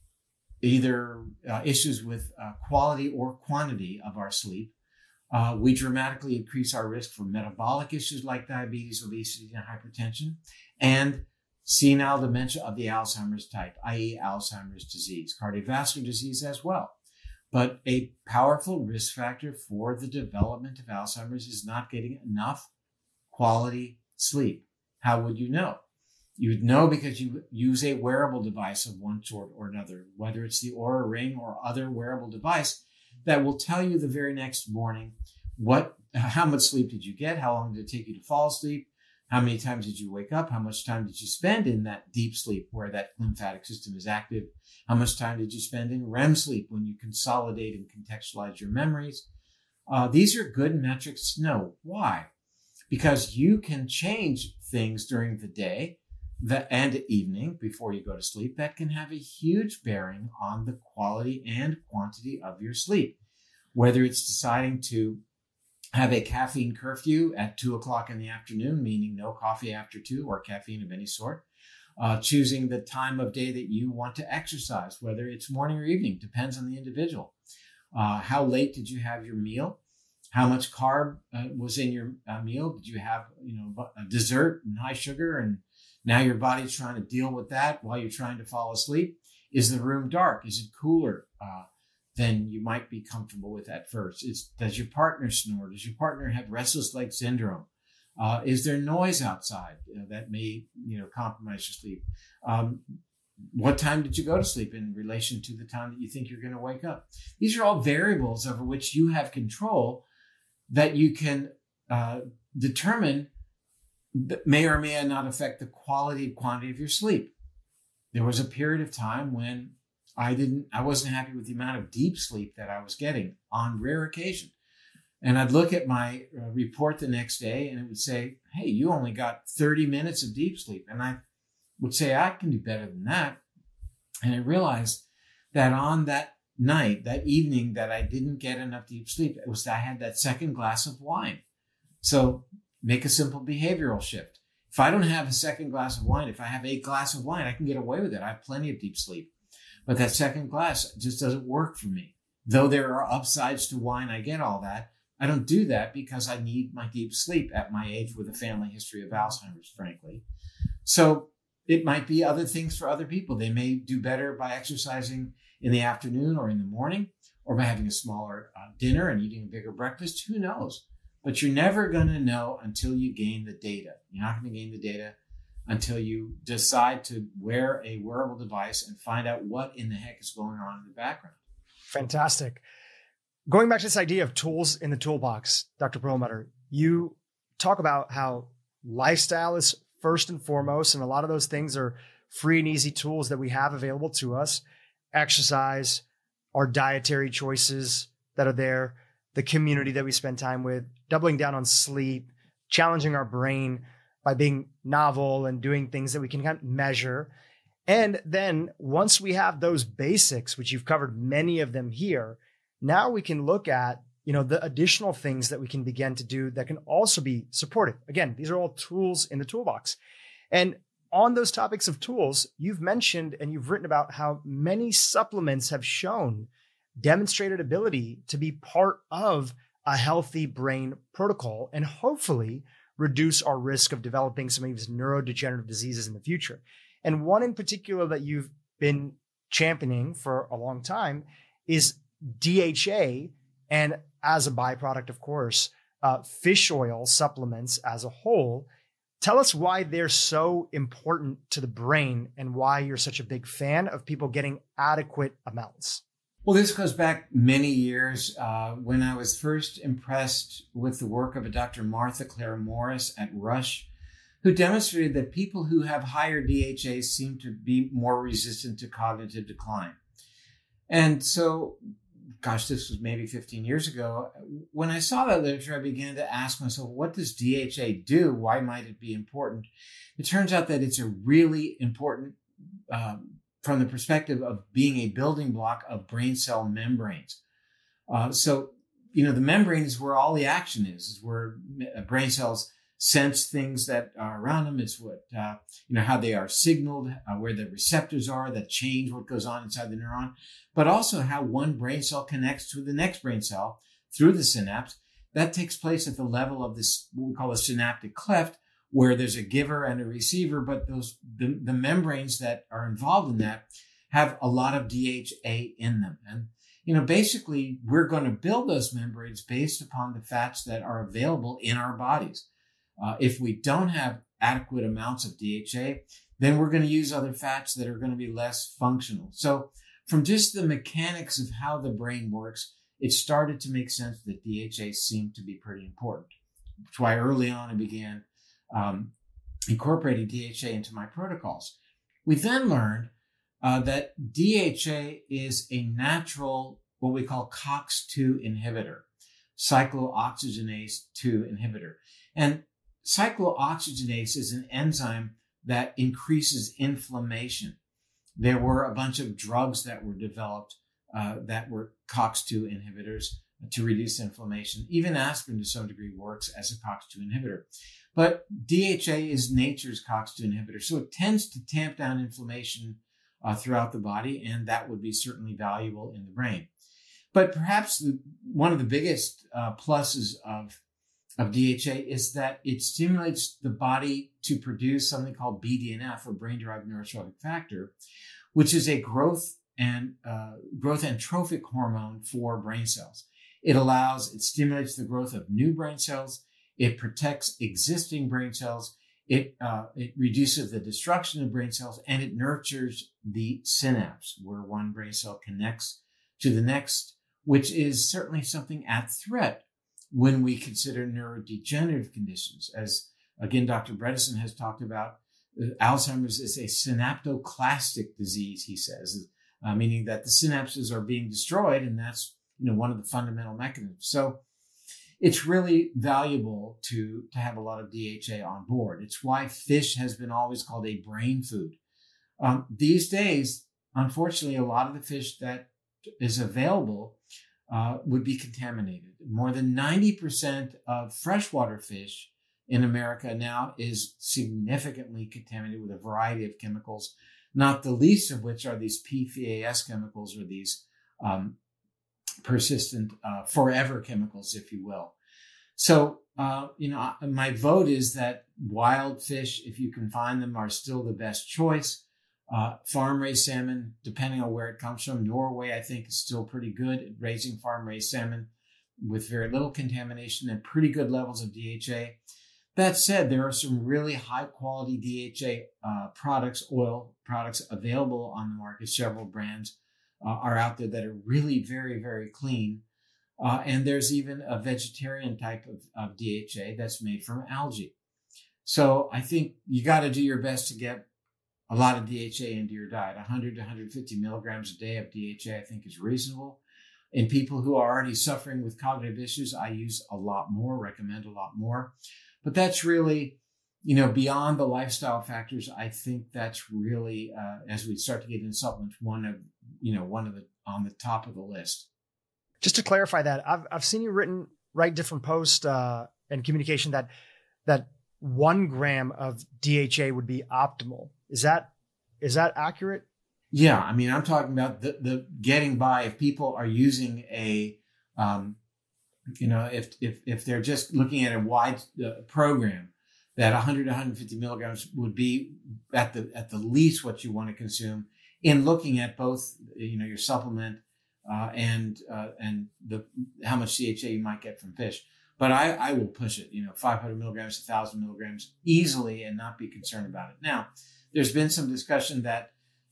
either uh, issues with uh, quality or quantity of our sleep, uh, we dramatically increase our risk for metabolic issues like diabetes, obesity, and hypertension, and senile dementia of the Alzheimer's type, that is. Alzheimer's disease, cardiovascular disease as well. But a powerful risk factor for the development of Alzheimer's is not getting enough quality sleep. How would you know? You would know because you use a wearable device of one sort or another, whether it's the Oura Ring or other wearable device that will tell you the very next morning what, how much sleep did you get? How long did it take you to fall asleep? How many times did you wake up? How much time did you spend in that deep sleep where that lymphatic system is active? How much time did you spend in R E M sleep when you consolidate and contextualize your memories? Uh, these are good metrics to know. Why? Because you can change things during the day the, and evening before you go to sleep that can have a huge bearing on the quality and quantity of your sleep. Whether it's deciding to have a caffeine curfew at two o'clock in the afternoon, meaning no coffee after two or caffeine of any sort. Uh, choosing the time of day that you want to exercise, whether it's morning or evening, depends on the individual. Uh, how late did you have your meal? How much carb uh, was in your uh, meal? Did you have, you know, a dessert and high sugar, and now your body's trying to deal with that while you're trying to fall asleep? Is the room dark? Is it cooler uh, than you might be comfortable with at first? Is, does your partner snore? Does your partner have restless leg syndrome? Uh, is there noise outside uh, that may, you know, compromise your sleep? Um, what time did you go to sleep in relation to the time that you think you're going to wake up? These are all variables over which you have control that you can uh, determine that may or may not affect the quality and quantity of your sleep. There was a period of time when I didn't, I wasn't happy with the amount of deep sleep that I was getting on rare occasion. And I'd look at my uh, report the next day and it would say, hey, you only got thirty minutes of deep sleep. And I would say, I can do better than that. And I realized that on that night, that evening that I didn't get enough deep sleep, it was that I had that second glass of wine. So make a simple behavioral shift. If I don't have a second glass of wine, if I have a glass of wine, I can get away with it. I have plenty of deep sleep. But that second glass just doesn't work for me. Though there are upsides to wine, I get all that. I don't do that because I need my deep sleep at my age with a family history of Alzheimer's, frankly. So it might be other things for other people. They may do better by exercising in the afternoon or in the morning, or by having a smaller uh, dinner and eating a bigger breakfast. Who knows? But you're never going to know until you gain the data. You're not going to gain the data until you decide to wear a wearable device and find out what in the heck is going on in the background. Fantastic. Going back to this idea of tools in the toolbox, Doctor Perlmutter, you talk about how lifestyle is first and foremost, and a lot of those things are free and easy tools that we have available to us. Exercise, our dietary choices that are there, the community that we spend time with, doubling down on sleep, challenging our brain by being novel and doing things that we can kind of measure. And then once we have those basics, which you've covered many of them here, now we can look at, you know, the additional things that we can begin to do that can also be supportive. Again, these are all tools in the toolbox. And on those topics of tools, you've mentioned and you've written about how many supplements have shown demonstrated ability to be part of a healthy brain protocol and hopefully reduce our risk of developing some of these neurodegenerative diseases in the future. And one in particular that you've been championing for a long time is D H A, and as a byproduct, of course, uh, fish oil supplements as a whole. Tell us why they're so important to the brain and why you're such a big fan of people getting adequate amounts. Well, this goes back many years uh, when I was first impressed with the work of a Doctor Martha Claire Morris at Rush, who demonstrated that people who have higher D H A seem to be more resistant to cognitive decline. And so gosh, this was maybe fifteen years ago. When I saw that literature, I began to ask myself, what does D H A do? Why might it be important? It turns out that it's a really important um, from the perspective of being a building block of brain cell membranes. Uh, so, you know, the membrane is where all the action is, is where brain cells sense things that are around them. It's what, uh, you know, how they are signaled, uh, where the receptors are that change what goes on inside the neuron, but also how one brain cell connects to the next brain cell through the synapse. That takes place at the level of this, what we call a synaptic cleft, where there's a giver and a receiver, but those, the, the membranes that are involved in that have a lot of D H A in them. And, you know, basically we're going to build those membranes based upon the fats that are available in our bodies. Uh, if we don't have adequate amounts of D H A, then we're going to use other fats that are going to be less functional. So from just the mechanics of how the brain works, it started to make sense that D H A seemed to be pretty important. That's why early on I began um, incorporating D H A into my protocols. We then learned uh, that D H A is a natural, what we call COX two inhibitor, cyclooxygenase two inhibitor. And cyclooxygenase is an enzyme that increases inflammation. There were a bunch of drugs that were developed uh, that were COX two inhibitors to reduce inflammation. Even aspirin to some degree works as a COX two inhibitor. But D H A is nature's COX two inhibitor, so it tends to tamp down inflammation uh, throughout the body, and that would be certainly valuable in the brain. But perhaps the, one of the biggest uh, pluses of of D H A is that it stimulates the body to produce something called B D N F, or brain-derived neurotrophic factor, which is a growth and uh, growth and trophic hormone for brain cells. It allows, it stimulates the growth of new brain cells. It protects existing brain cells. It uh, it reduces the destruction of brain cells, and it nurtures the synapse, where one brain cell connects to the next, which is certainly something at threat when we consider neurodegenerative conditions. As, again, Doctor Bredesen has talked about, uh, Alzheimer's is a synaptoclastic disease, he says, uh, meaning that the synapses are being destroyed, and that's, you know, one of the fundamental mechanisms. So it's really valuable to, to have a lot of D H A on board. It's why fish has been always called a brain food. Um, these days, unfortunately, a lot of the fish that is available Uh, would be contaminated. More than ninety percent of freshwater fish in America now is significantly contaminated with a variety of chemicals, not the least of which are these P F A S chemicals, or these um, persistent uh, forever chemicals, if you will. So, uh, you know, my vote is that wild fish, if you can find them, are still the best choice. Uh, farm-raised salmon, depending on where it comes from. Norway, I think, is still pretty good at raising farm-raised salmon with very little contamination and pretty good levels of D H A. That said, there are some really high-quality D H A uh, products, oil products available on the market. Several brands uh, are out there that are really very, very clean. Uh, and there's even a vegetarian type of, of D H A that's made from algae. So I think you got to do your best to get a lot of D H A into your diet. one hundred to one hundred fifty milligrams a day of D H A, I think, is reasonable. In people who are already suffering with cognitive issues, I use a lot more, recommend a lot more. But that's really, you know, beyond the lifestyle factors. I think that's really, uh, as we start to get into supplements, one of, you know, one of the, on the top of the list. Just to clarify that, I've, I've seen you written, write different posts uh, and communication that, that one gram of D H A would be optimal. Is that, is that accurate? Yeah. I mean, I'm talking about the, the getting by. If people are using a, um, you know, if, if, if they're just looking at a wide uh, program, that one hundred to one hundred fifty milligrams would be at the, at the least what you want to consume, in looking at both, you know, your supplement, uh, and, uh, and the, how much D H A you might get from fish. But I, I will push it, you know, five hundred milligrams, one thousand milligrams easily, and not be concerned about it. Now, there's been some discussion that,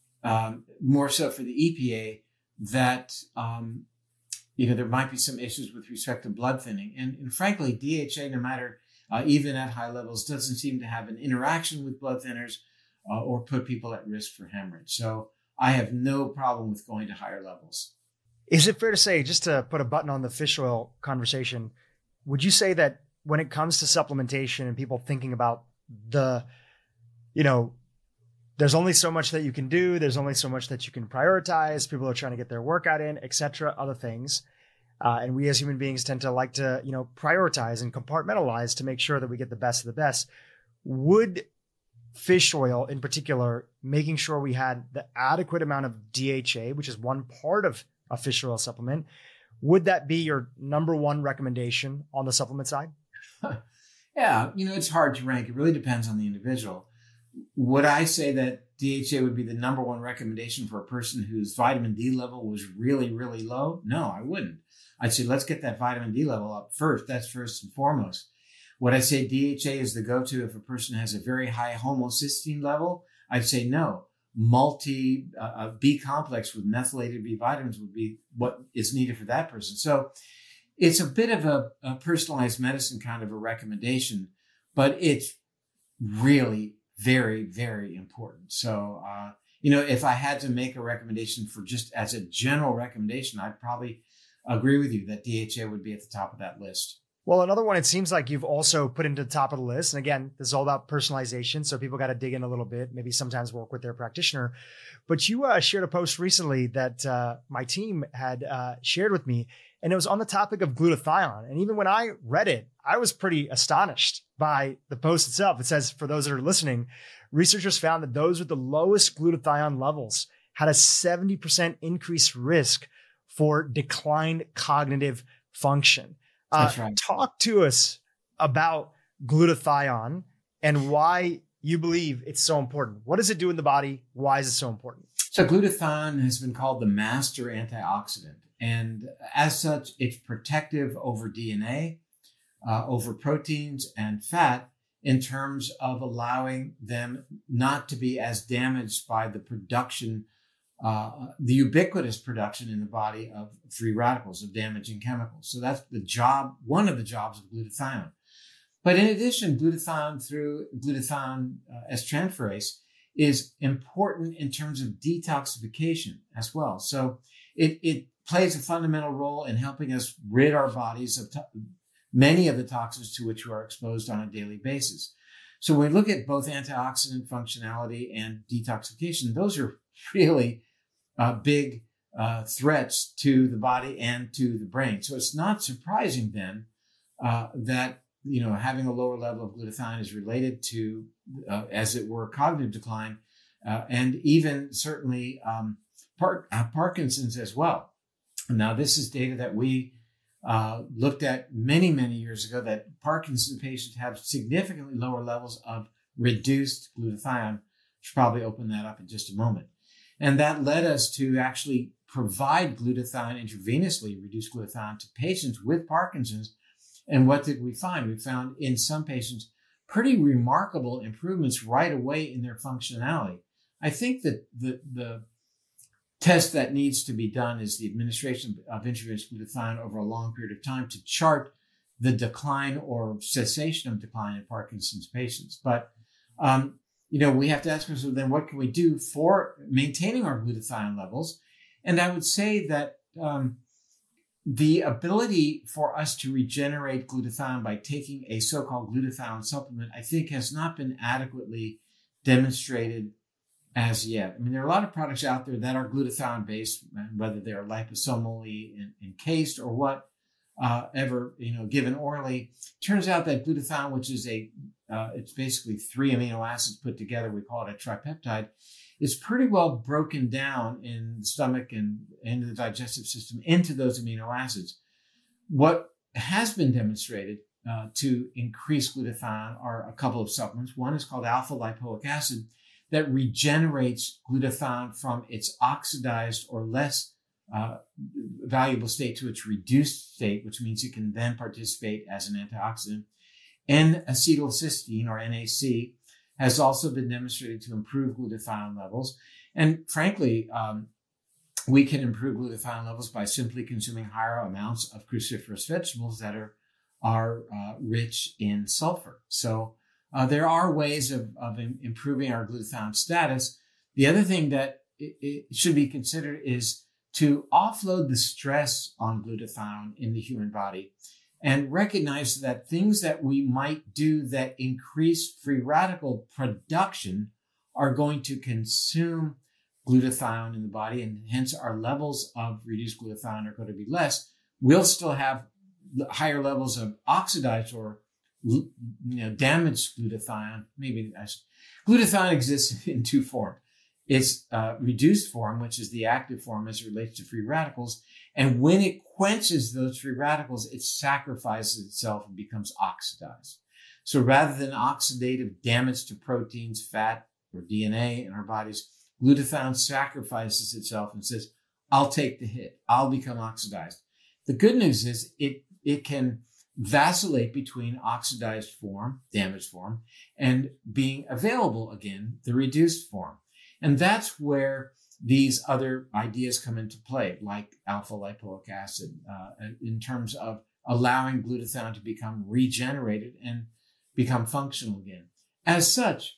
um, more so for the E P A, that, um, you know, there might be some issues with respect to blood thinning. And, and frankly, D H A, no matter, uh, even at high levels, doesn't seem to have an interaction with blood thinners uh, or put people at risk for hemorrhage. So I have no problem with going to higher levels. Is it fair to say, just to put a button on the fish oil conversation, would you say that when it comes to supplementation and people thinking about the, you know, there's only so much that you can do, there's only so much that you can prioritize, people are trying to get their workout in, et cetera, other things. Uh, and we as human beings tend to like to, you know, prioritize and compartmentalize to make sure that we get the best of the best. Would fish oil in particular, making sure we had the adequate amount of D H A, which is one part of a fish oil supplement, would that be your number one recommendation on the supplement side? Yeah, you know, it's hard to rank. It really depends on the individual. Would I say that D H A would be the number one recommendation for a person whose vitamin D level was really, really low? No, I wouldn't. I'd say let's get that vitamin D level up first. That's first and foremost. Would I say D H A is the go-to if a person has a very high homocysteine level? I'd say no. Multi uh, B complex with methylated B vitamins would be what is needed for that person. So it's a bit of a, a personalized medicine kind of a recommendation, but it's really very, very important. So, uh, you know, if I had to make a recommendation for just as a general recommendation, I'd probably agree with you that D H A would be at the top of that list. Well, another one, it seems like you've also put into the top of the list. And again, this is all about personalization. So people got to dig in a little bit, maybe sometimes work with their practitioner. But you uh, shared a post recently that uh, my team had uh, shared with me, and it was on the topic of glutathione. And even when I read it, I was pretty astonished by the post itself. It says, for those that are listening, researchers found that those with the lowest glutathione levels had a seventy percent increased risk for declined cognitive function. Uh, That's right. Talk to us about glutathione and why you believe it's so important. What does it do in the body? Why is it so important? So glutathione has been called the master antioxidant. And as such, it's protective over D N A, uh, over proteins and fat in terms of allowing them not to be as damaged by the production Uh, the ubiquitous production in the body of free radicals, of damaging chemicals. So that's the job, one of the jobs of glutathione. But in addition, glutathione through glutathione uh, S-transferase is important in terms of detoxification as well. So it, it plays a fundamental role in helping us rid our bodies of to- many of the toxins to which we are exposed on a daily basis. So when we look at both antioxidant functionality and detoxification, those are really Uh, big uh, threats to the body and to the brain. So it's not surprising then uh, that, you know, having a lower level of glutathione is related to, uh, as it were, cognitive decline, uh, and even certainly um, Par- uh, Parkinson's as well. Now, this is data that we uh, looked at many, many years ago, that Parkinson's patients have significantly lower levels of reduced glutathione. Should probably open that up in just a moment. And that led us to actually provide glutathione intravenously, reduced glutathione to patients with Parkinson's. And what did we find? We found in some patients pretty remarkable improvements right away in their functionality. I think that the, the test that needs to be done is the administration of intravenous glutathione over a long period of time to chart the decline or cessation of decline in Parkinson's patients. But um, you know, we have to ask ourselves then, what can we do for maintaining our glutathione levels? And I would say that um, the ability for us to regenerate glutathione by taking a so-called glutathione supplement, I think, has not been adequately demonstrated as yet. I mean, there are a lot of products out there that are glutathione-based, whether they're liposomally encased or what, uh, ever, you know, given orally. Turns out that glutathione, which is a Uh, it's basically three amino acids put together. We call it a tripeptide. It's pretty well broken down in the stomach and into the digestive system into those amino acids. What has been demonstrated uh, to increase glutathione are a couple of supplements. One is called alpha lipoic acid that regenerates glutathione from its oxidized or less uh, valuable state to its reduced state, which means it can then participate as an antioxidant. N-acetylcysteine, or N A C, has also been demonstrated to improve glutathione levels. And frankly, um, we can improve glutathione levels by simply consuming higher amounts of cruciferous vegetables that are, are uh, rich in sulfur. So uh, there are ways of, of improving our glutathione status. The other thing that it, it should be considered is to offload the stress on glutathione in the human body and recognize that things that we might do that increase free radical production are going to consume glutathione in the body, and hence our levels of reduced glutathione are going to be less. We'll still have higher levels of oxidized or you know damaged glutathione. Maybe I should, glutathione exists in two forms. It's uh, reduced form, which is the active form as it relates to free radicals. And when it quenches those free radicals, it sacrifices itself and becomes oxidized. So rather than oxidative damage to proteins, fat, or D N A in our bodies, glutathione sacrifices itself and says, I'll take the hit. I'll become oxidized. The good news is it, it can vacillate between oxidized form, damaged form, and being available again, the reduced form. And that's where these other ideas come into play, like alpha lipoic acid, uh, in terms of allowing glutathione to become regenerated and become functional again. As such,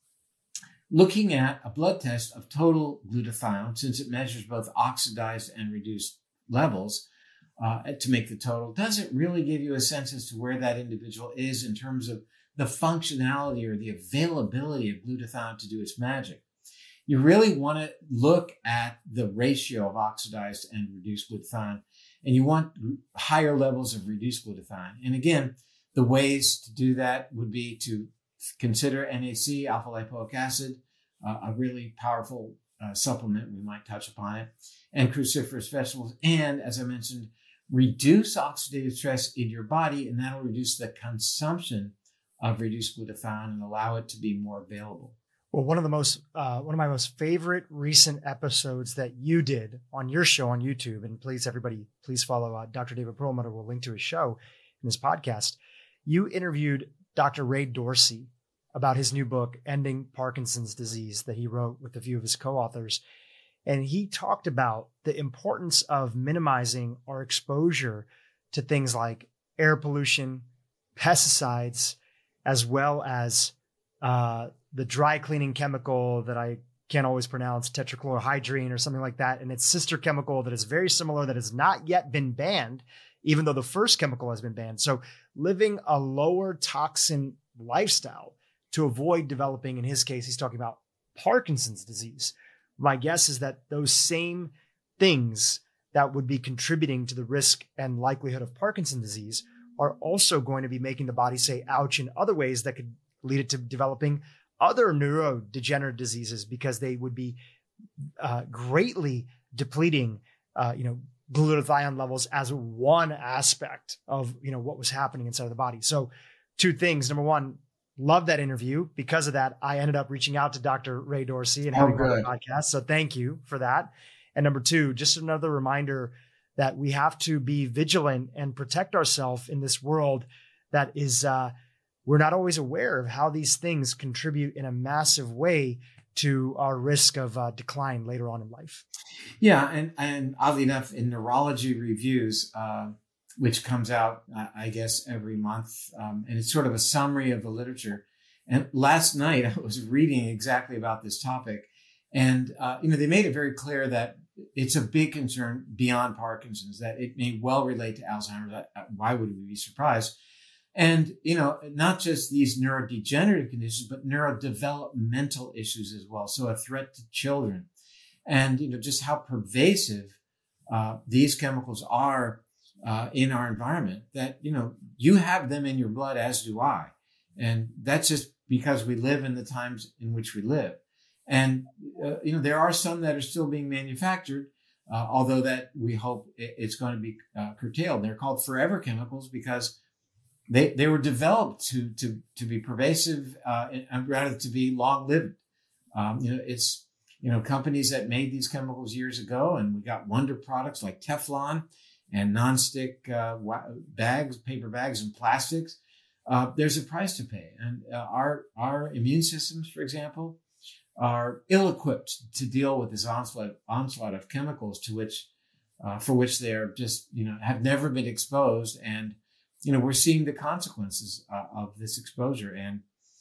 looking at a blood test of total glutathione, since it measures both oxidized and reduced levels uh, to make the total, doesn't really give you a sense as to where that individual is in terms of the functionality or the availability of glutathione to do its magic. You really want to look at the ratio of oxidized and reduced glutathione, and you want higher levels of reduced glutathione. And again, the ways to do that would be to consider N A C, alpha lipoic acid, uh, a really powerful uh, supplement. We might touch upon it, and cruciferous vegetables. And as I mentioned, reduce oxidative stress in your body, and that'll reduce the consumption of reduced glutathione and allow it to be more available. Well, one of the most, uh, one of my most favorite recent episodes that you did on your show on YouTube, and please, everybody, please follow uh, Doctor David Perlmutter. We'll link to his show in his podcast. You interviewed Doctor Ray Dorsey about his new book, Ending Parkinson's Disease, that he wrote with a few of his co-authors. And he talked about the importance of minimizing our exposure to things like air pollution, pesticides, as well as uh, the dry cleaning chemical that I can't always pronounce, tetrachlorohydrin or something like that, and its sister chemical that is very similar that has not yet been banned, even though the first chemical has been banned. So living a lower toxin lifestyle to avoid developing, in his case, he's talking about Parkinson's disease. My guess is that those same things that would be contributing to the risk and likelihood of Parkinson's disease are also going to be making the body say ouch in other ways that could lead it to developing other neurodegenerative diseases, because they would be uh, greatly depleting, uh, you know, glutathione levels as one aspect of, you know, what was happening inside of the body. So two things. Number one, love that interview. Because of that, I ended up reaching out to Doctor Ray Dorsey and having him on the podcast. So thank you for that. And number two, just another reminder that we have to be vigilant and protect ourselves in this world that is, uh, we're not always aware of how these things contribute in a massive way to our risk of uh, decline later on in life. Yeah. And, and oddly enough, in Neurology Reviews, uh, which comes out, I guess, every month, um, and it's sort of a summary of the literature. And last night I was reading exactly about this topic, and uh, you know they made it very clear that it's a big concern beyond Parkinson's, that it may well relate to Alzheimer's. Why would we be surprised? And, you know, not just these neurodegenerative conditions, but neurodevelopmental issues as well. So a threat to children, and, you know, just how pervasive uh, these chemicals are uh, in our environment, that, you know, you have them in your blood, as do I. And that's just because we live in the times in which we live. And, uh, you know, there are some that are still being manufactured, uh, although that we hope it's going to be uh, curtailed. They're called forever chemicals because They they were developed to to to be pervasive, uh, and rather to be long lived. Um, you know, it's you know companies that made these chemicals years ago, and we got wonder products like Teflon and nonstick uh, bags, paper bags, and plastics. Uh, there's a price to pay, and uh, our our immune systems, for example, are ill-equipped to deal with this onslaught onslaught of chemicals to which uh, for which they are just you know have never been exposed. And you know, we're seeing the consequences uh, of this exposure. And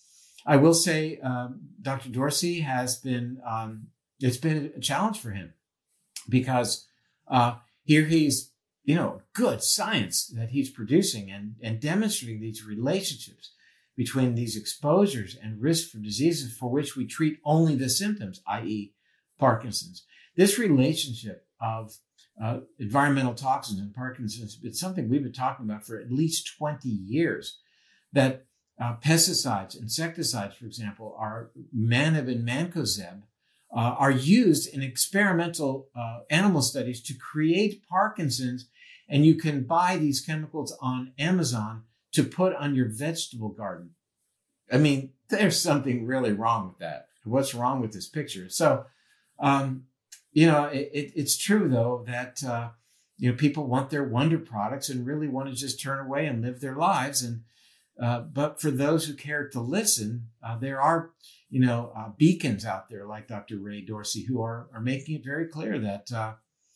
I will say, um, Doctor Dorsey has been, um, it's been a challenge for him, because Uh, here he's, you know, good science that he's producing and, and demonstrating these relationships between these exposures and risk for diseases for which we treat only the symptoms, that is. Parkinson's. This relationship of uh, environmental toxins and Parkinson's, it's something we've been talking about for at least twenty years, that uh, pesticides, insecticides, for example, are Manib and Mancozeb, uh, are used in experimental uh, animal studies to create Parkinson's, and you can buy these chemicals on Amazon to put on your vegetable garden. I mean, there's something really wrong with that. What's wrong with this picture? So, um, you know, it, it, it's true, though, that, uh, you know, people want their wonder products and really want to just turn away and live their lives. And uh, but for those who care to listen, uh, there are, you know, uh, beacons out there like Doctor Ray Dorsey who are, are making it very clear that, uh,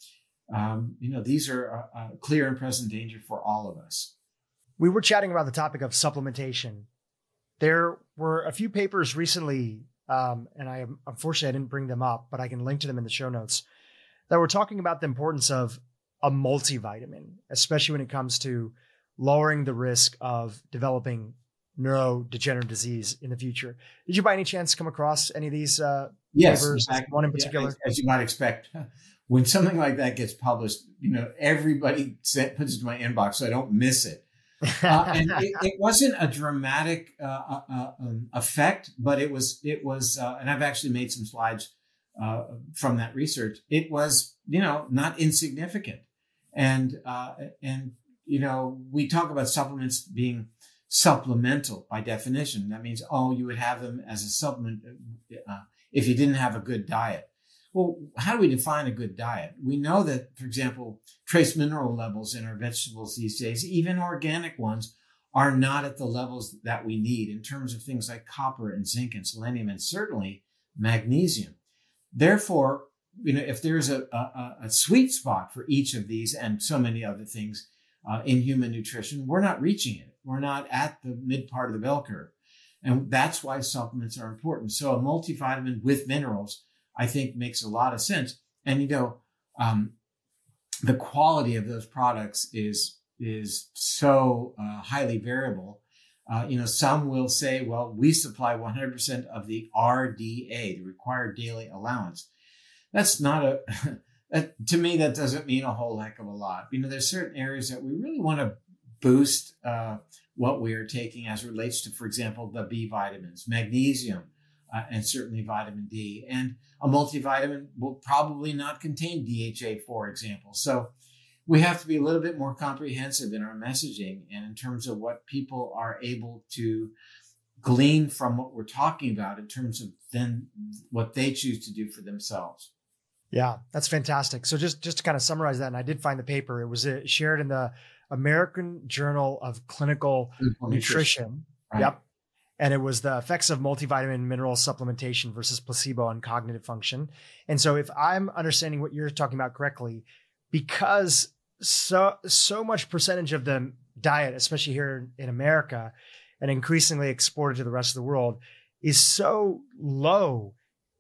um, you know, these are a, a clear and present danger for all of us. We were chatting about the topic of supplementation. There were a few papers recently, um, and I unfortunately I didn't bring them up, but I can link to them in the show notes, that were talking about the importance of a multivitamin, especially when it comes to lowering the risk of developing neurodegenerative disease in the future. Did you by any chance come across any of these uh, yes, papers? In fact, one in particular? Yeah, as, as you might expect, when something like that gets published, you know, everybody sent, puts it to my inbox so I don't miss it. uh, and it, it wasn't a dramatic uh, uh, um, effect, but it was, it was, uh, and I've actually made some slides uh, from that research. It was, you know, not insignificant. And, uh, and, you know, we talk about supplements being supplemental by definition. That means, oh, you would have them as a supplement uh, if you didn't have a good diet. Well, how do we define a good diet? We know that, for example, trace mineral levels in our vegetables these days, even organic ones, are not at the levels that we need in terms of things like copper and zinc and selenium and certainly magnesium. Therefore, you know, if there's a, a, a sweet spot for each of these and so many other things uh, in human nutrition, we're not reaching it. We're not at the mid part of the bell curve. And that's why supplements are important. So a multivitamin with minerals, I think, makes a lot of sense. And, you know, um, the quality of those products is, is so uh, highly variable. Uh, you know, some will say, well, we supply one hundred percent of the R D A, the required daily allowance. That's not a, that, to me, that doesn't mean a whole heck of a lot. You know, there's certain areas that we really want to boost uh, what we are taking as it relates to, for example, the B vitamins, magnesium, uh, and certainly vitamin D. And a multivitamin will probably not contain D H A, for example. So we have to be a little bit more comprehensive in our messaging and in terms of what people are able to glean from what we're talking about in terms of then what they choose to do for themselves. Yeah, that's fantastic. So just, just to kind of summarize that, and I did find the paper, it was uh, shared in the American Journal of Clinical Nutrition. Nutrition. Right. Yep. And it was the effects of multivitamin mineral supplementation versus placebo on cognitive function. And so if I'm understanding what you're talking about correctly, because so, so much percentage of the diet, especially here in America and increasingly exported to the rest of the world, is so low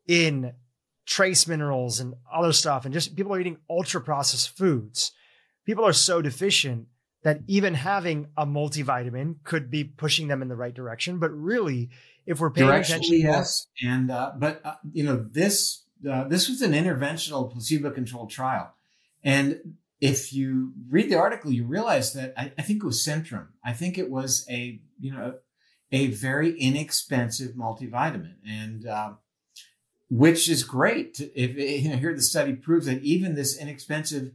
in trace minerals and other stuff. And just people are eating ultra processed foods. People are so deficient that even having a multivitamin could be pushing them in the right direction. But really, if we're paying attention, yes. And uh, but uh, you know, this uh, this was an interventional placebo-controlled trial, and if you read the article, you realize that I, I think it was Centrum. I think it was a you know a very inexpensive multivitamin, and uh, which is great. If you know, here the study proves that even this inexpensive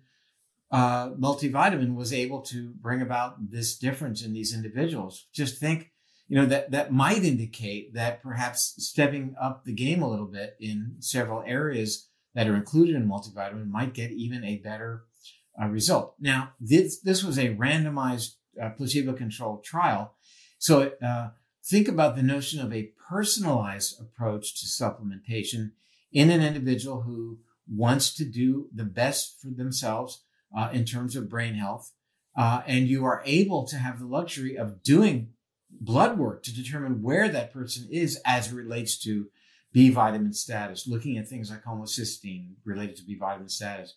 Uh, multivitamin was able to bring about this difference in these individuals. Just think, you know, that, that might indicate that perhaps stepping up the game a little bit in several areas that are included in multivitamin might get even a better uh, result. Now, this, this was a randomized uh, placebo-controlled trial. So uh, think about the notion of a personalized approach to supplementation in an individual who wants to do the best for themselves Uh, in terms of brain health. Uh, and you are able to have the luxury of doing blood work to determine where that person is as it relates to B vitamin status, looking at things like homocysteine related to B vitamin status,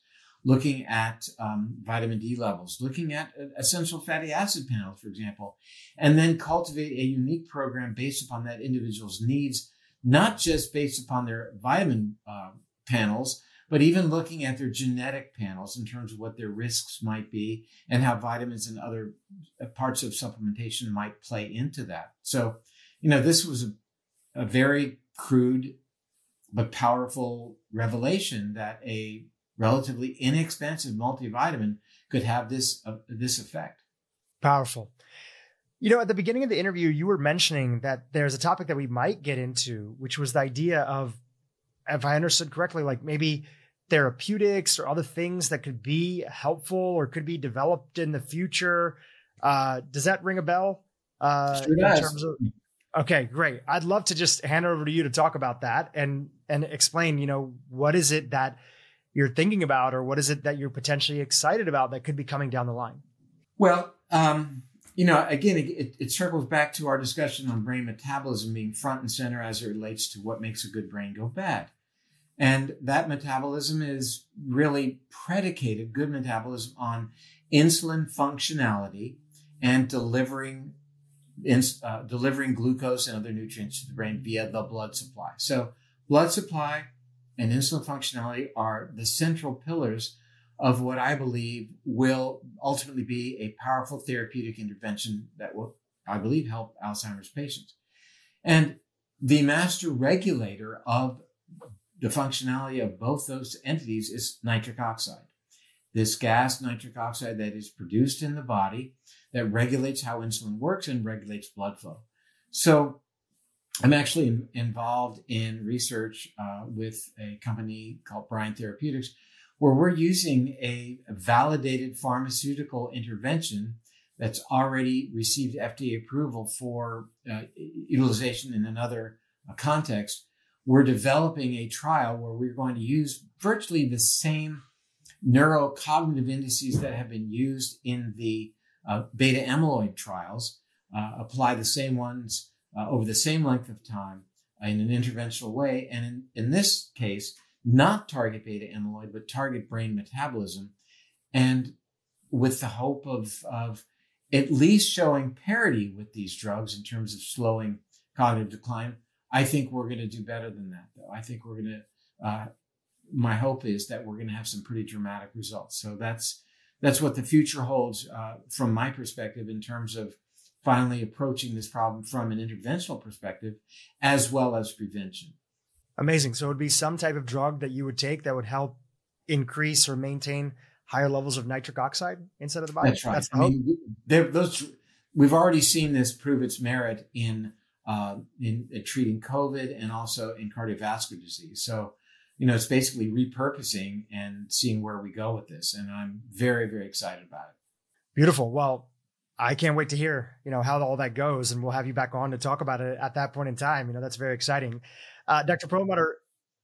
looking at um, vitamin D levels, looking at essential fatty acid panels, for example, and then cultivate a unique program based upon that individual's needs, not just based upon their vitamin uh, panels, but even looking at their genetic panels in terms of what their risks might be and how vitamins and other parts of supplementation might play into that. So, you know, this was a, a very crude but powerful revelation that a relatively inexpensive multivitamin could have this uh, this effect. Powerful. You know, at the beginning of the interview, you were mentioning that there's a topic that we might get into, which was the idea of, if I understood correctly, like maybe therapeutics or other things that could be helpful or could be developed in the future. Uh, does that ring a bell? Uh, sure in does. terms of, okay, great. I'd love to just hand it over to you to talk about that and and explain, you know, what is it that you're thinking about, or what is it that you're potentially excited about that could be coming down the line? Well, um, you know, again, it, it circles back to our discussion on brain metabolism being front and center as it relates to what makes a good brain go bad. And that metabolism is really predicated, good metabolism, on insulin functionality and delivering uh, delivering glucose and other nutrients to the brain via the blood supply. So blood supply and insulin functionality are the central pillars of what I believe will ultimately be a powerful therapeutic intervention that will, I believe, help Alzheimer's patients. And the master regulator of the functionality of both those entities is nitric oxide. This gas, nitric oxide, that is produced in the body that regulates how insulin works and regulates blood flow. So I'm actually involved in research uh, with a company called Brian Therapeutics, where we're using a validated pharmaceutical intervention that's already received F D A approval for uh, utilization in another uh, context. We're developing a trial where we're going to use virtually the same neurocognitive indices that have been used in the uh, beta amyloid trials, uh, apply the same ones uh, over the same length of time in an interventional way. And in, in this case, not target beta amyloid, but target brain metabolism. And with the hope of, of at least showing parity with these drugs in terms of slowing cognitive decline. I think we're going to do better than that, though. I think we're going to, uh, my hope is that we're going to have some pretty dramatic results. So that's, that's what the future holds uh, from my perspective in terms of finally approaching this problem from an interventional perspective as well as prevention. Amazing. So it would be some type of drug that you would take that would help increase or maintain higher levels of nitric oxide inside of the body? That's right. That's the I hope? mean, those, we've already seen this prove its merit in Uh, in, in treating COVID and also in cardiovascular disease. So, you know, it's basically repurposing and seeing where we go with this. And I'm very, very excited about it. Beautiful. Well, I can't wait to hear, you know, how all that goes, and we'll have you back on to talk about it at that point in time. You know, that's very exciting. Uh, Doctor Perlmutter,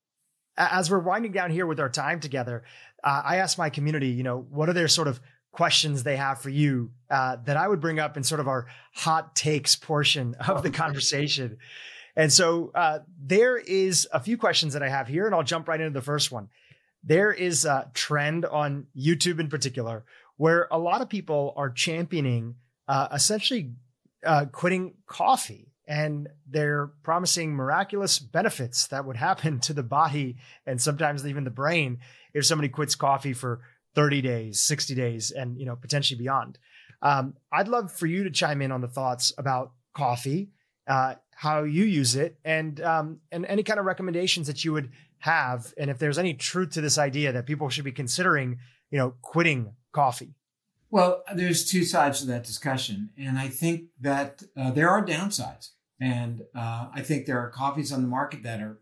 as we're winding down here with our time together, uh, I asked my community, you know, what are their sort of questions they have for you uh, that I would bring up in sort of our hot takes portion of the conversation. And so uh, there is a few questions that I have here, and I'll jump right into the first one. There is a trend on YouTube in particular where a lot of people are championing uh, essentially uh, quitting coffee, and they're promising miraculous benefits that would happen to the body and sometimes even the brain if somebody quits coffee for thirty days, sixty days, and, you know, potentially beyond. Um, I'd love for you to chime in on the thoughts about coffee, uh, how you use it, and um, and any kind of recommendations that you would have, and if there's any truth to this idea that people should be considering, you know, quitting coffee. Well, there's two sides to that discussion, and I think that uh, there are downsides, and uh, I think there are coffees on the market that are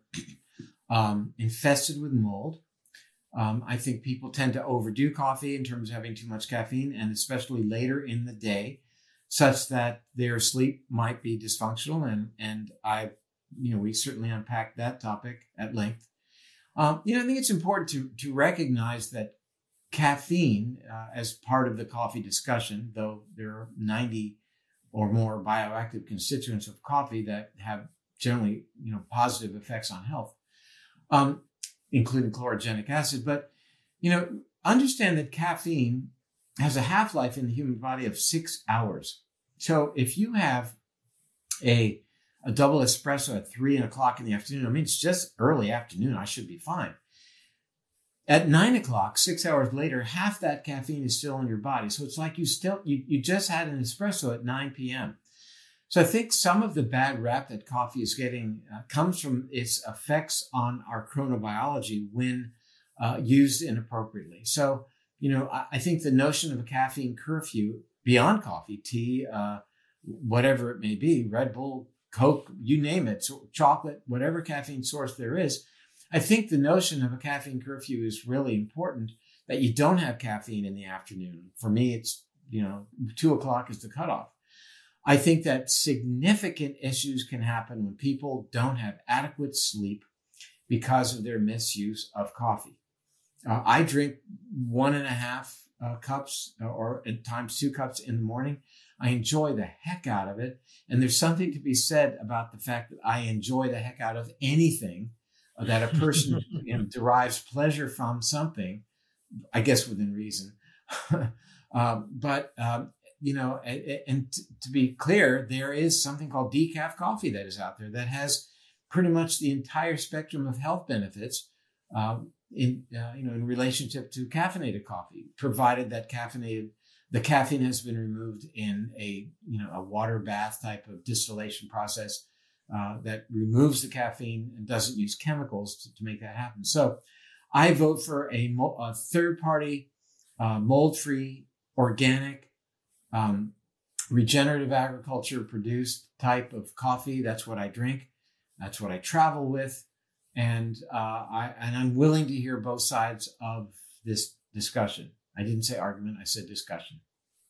um, infested with mold. Um, I think people tend to overdo coffee in terms of having too much caffeine, and especially later in the day, such that their sleep might be dysfunctional. And, and I, you know, we certainly unpacked that topic at length. Um, you know, I think it's important to, to recognize that caffeine, uh, as part of the coffee discussion, though there are ninety or more bioactive constituents of coffee that have generally, you know, positive effects on health. Um, including chlorogenic acid. But, you know, understand that caffeine has a half-life in the human body of six hours. So if you have a, a double espresso at three o'clock in the afternoon, I mean, it's just early afternoon, I should be fine. At nine o'clock, six hours later, half that caffeine is still in your body. So it's like you still, you, you just had an espresso at nine p.m. So I think some of the bad rap that coffee is getting uh, comes from its effects on our chronobiology when uh, used inappropriately. So, you know, I, I think the notion of a caffeine curfew beyond coffee, tea, uh, whatever it may be, Red Bull, Coke, you name it, so chocolate, whatever caffeine source there is, I think the notion of a caffeine curfew is really important, that you don't have caffeine in the afternoon. For me, it's, you know, two o'clock is the cutoff. I think that significant issues can happen when people don't have adequate sleep because of their misuse of coffee. Uh, I drink one and a half uh, cups or at times two cups in the morning. I enjoy the heck out of it. And there's something to be said about the fact that I enjoy the heck out of anything, that a person you know, derives pleasure from something, I guess within reason. um, but, um, you know, and, and t- to be clear, there is something called decaf coffee that is out there that has pretty much the entire spectrum of health benefits um, in, uh, you know, in relationship to caffeinated coffee, provided that caffeinated, the caffeine has been removed in a, you know, a water bath type of distillation process Uh, that removes the caffeine and doesn't use chemicals to, to make that happen. So I vote for a, mo- a third-party, uh, mold-free, organic, um, regenerative agriculture produced type of coffee. That's what I drink. That's what I travel with. And, uh, I, and I'm willing to hear both sides of this discussion. I didn't say argument. I said discussion.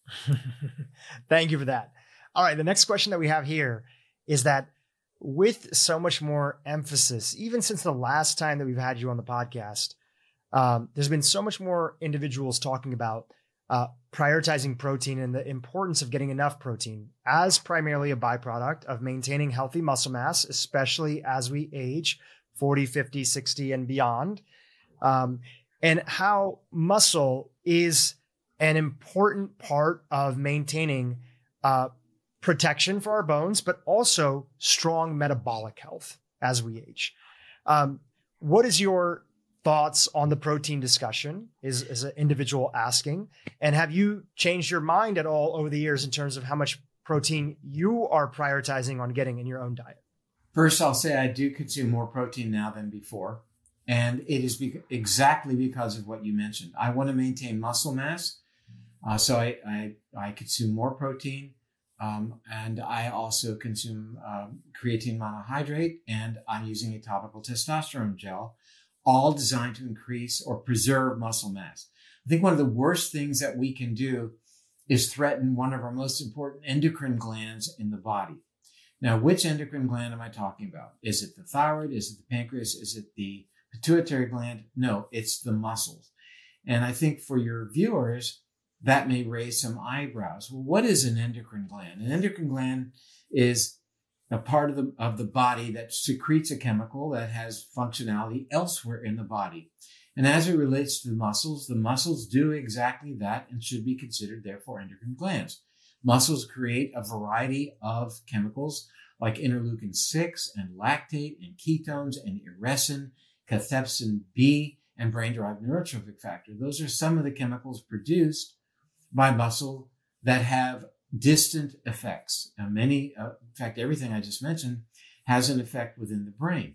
Thank you for that. All right. The next question that we have here is that with so much more emphasis, even since the last time that we've had you on the podcast, um, there's been so much more individuals talking about uh, prioritizing protein and the importance of getting enough protein as primarily a byproduct of maintaining healthy muscle mass, especially as we age forty, fifty, sixty and beyond, um, and how muscle is an important part of maintaining uh, protection for our bones, but also strong metabolic health as we age. Um, what is your thoughts on the protein discussion? Is, is an individual asking, and have you changed your mind at all over the years in terms of how much protein you are prioritizing on getting in your own diet? First, I'll say I do consume more protein now than before. And it is be- exactly because of what you mentioned. I want to maintain muscle mass. Uh, so I, I, I consume more protein. Um, and I also consume um, creatine monohydrate, and I'm using a topical testosterone gel, all designed to increase or preserve muscle mass. I think one of the worst things that we can do is threaten one of our most important endocrine glands in the body. Now, which endocrine gland am I talking about? Is it the thyroid? Is it the pancreas? Is it the pituitary gland? No, it's the muscles. And I think for your viewers, that may raise some eyebrows. Well, what is an endocrine gland? An endocrine gland is a part of the, of the body that secretes a chemical that has functionality elsewhere in the body. And as it relates to the muscles, the muscles do exactly that and should be considered, therefore, endocrine glands. Muscles create a variety of chemicals like interleukin six and lactate and ketones and eresin, cathepsin B, and brain-derived neurotrophic factor. Those are some of the chemicals produced by muscle that have distant effects. Now, many, uh, in fact, everything I just mentioned has an effect within the brain.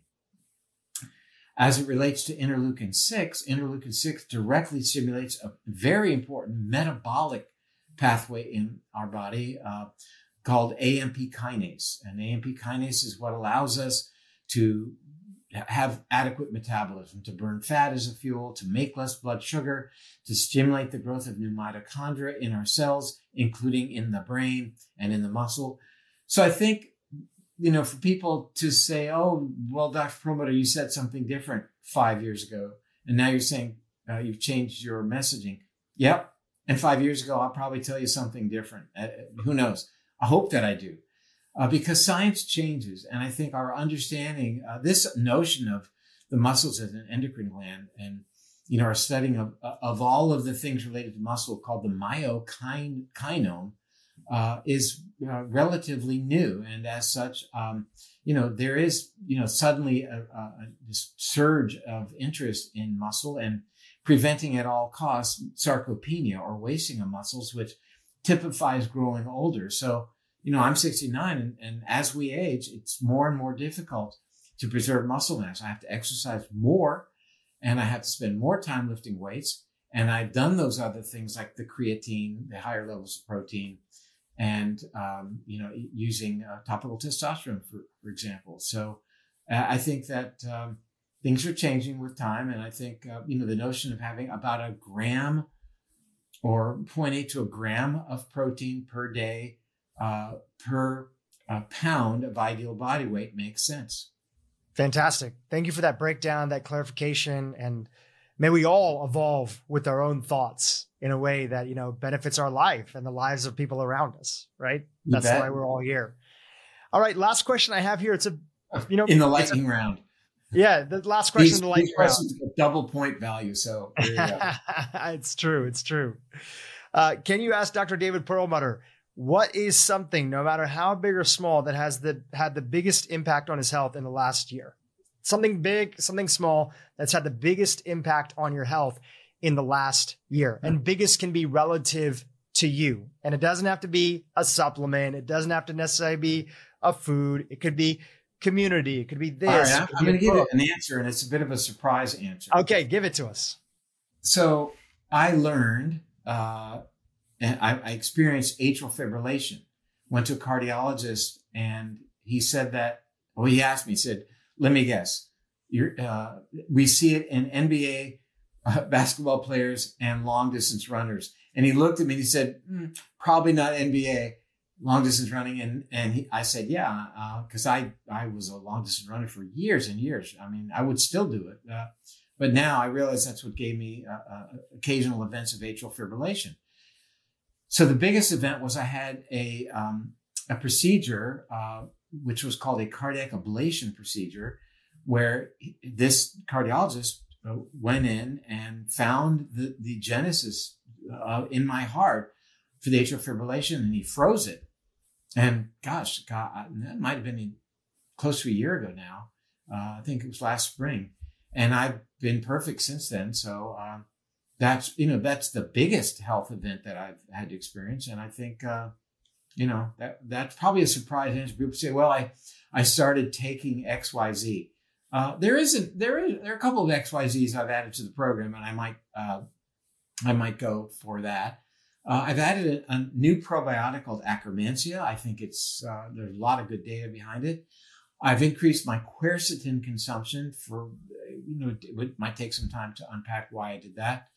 As it relates to interleukin six, interleukin six directly stimulates a very important metabolic pathway in our body uh, called A M P kinase. And A M P kinase is what allows us to have adequate metabolism, to burn fat as a fuel, to make less blood sugar, to stimulate the growth of new mitochondria in our cells, including in the brain and in the muscle. So I think, you know, for people to say, oh, well, Doctor Perlmutter, you said something different five years ago, and now you're saying uh, you've changed your messaging. Yep. And five years ago, I'll probably tell you something different. Uh, who knows? I hope that I do. Uh, because science changes. And I think our understanding, uh, this notion of the muscles as an endocrine gland and you know, our studying of, of all of the things related to muscle called the myokinome uh, is uh, relatively new. And as such, um, you know, there is, you know, suddenly a, a, this surge of interest in muscle and preventing at all costs sarcopenia or wasting of muscles, which typifies growing older. So, you know, I'm sixty-nine, and, and as we age, it's more and more difficult to preserve muscle mass. I have to exercise more, and I have to spend more time lifting weights. And I've done those other things like the creatine, the higher levels of protein, and, um, you know, using uh, topical testosterone, for, for example. So uh, I think that um, things are changing with time. And I think, uh, you know, the notion of having about a gram or zero point eight to a gram of protein per day, uh, per uh, pound of ideal body weight makes sense. Fantastic. Thank you for that breakdown, that clarification, and may we all evolve with our own thoughts in a way that, you know, benefits our life and the lives of people around us, right? You That's bet. why we're all here. All right. Last question I have here. It's a, you know, in the lightning a, round. Yeah. The last question these, in the lightning these round. questions get double point value. So there you go. It's true. It's true. Uh, can you ask Doctor David Perlmutter, what is something, no matter how big or small, that has the had the biggest impact on his health in the last year? Something big, something small that's had the biggest impact on your health in the last year. And biggest can be relative to you. And it doesn't have to be a supplement. It doesn't have to necessarily be a food. It could be community. It could be this. All right, I'm, I'm going to give book. it an answer, and it's a bit of a surprise answer. Okay, give it to us. So I learned, uh, and I, I experienced atrial fibrillation. Went to a cardiologist, and he said that, well, he asked me, he said, let me guess. You're, uh, we see it in N B A uh, basketball players and long distance runners. And he looked at me and he said, mm, probably not N B A long distance running. And, and he, I said, yeah, uh, cause I, I was a long distance runner for years and years. I mean, I would still do it. Uh, but now I realize that's what gave me uh, uh, occasional events of atrial fibrillation. So the biggest event was I had a, um, a procedure, uh, which was called a cardiac ablation procedure, where this cardiologist went in and found the, the genesis uh, in my heart for the atrial fibrillation, and he froze it. And gosh, God, that might have been close to a year ago now. Uh, I think it was last spring, and I've been perfect since then. So um, that's, you know, that's the biggest health event that I've had to experience. And I think, uh, you know, that that's probably a surprise answer. People say, well, I, I started taking X Y Z. Uh, there isn't, there is, there are a couple of X Y Zs I've added to the program, and I might, uh, I might go for that. Uh, I've added a, a new probiotic called Akkermansia. I think it's, uh, there's a lot of good data behind it. I've increased my quercetin consumption for, you know, it might take some time to unpack why I did that.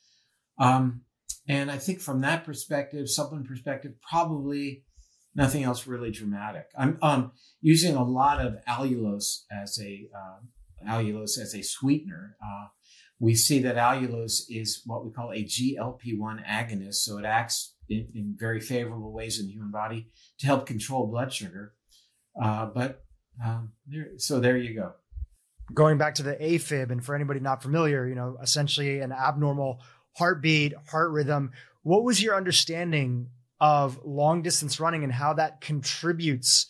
Um, and I think from that perspective, supplement perspective, probably nothing else really dramatic. I'm um, using a lot of allulose as a uh, allulose as a sweetener. Uh, we see that allulose is what we call a G L P one agonist, so it acts in, in very favorable ways in the human body to help control blood sugar. Uh, but um, there, so there you go. Going back to the AFib, and for anybody not familiar, you know, essentially an abnormal heartbeat, heart rhythm. What was your understanding of long distance running and how that contributes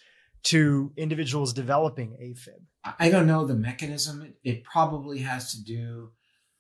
to individuals developing AFib? I don't know the mechanism. It probably has to do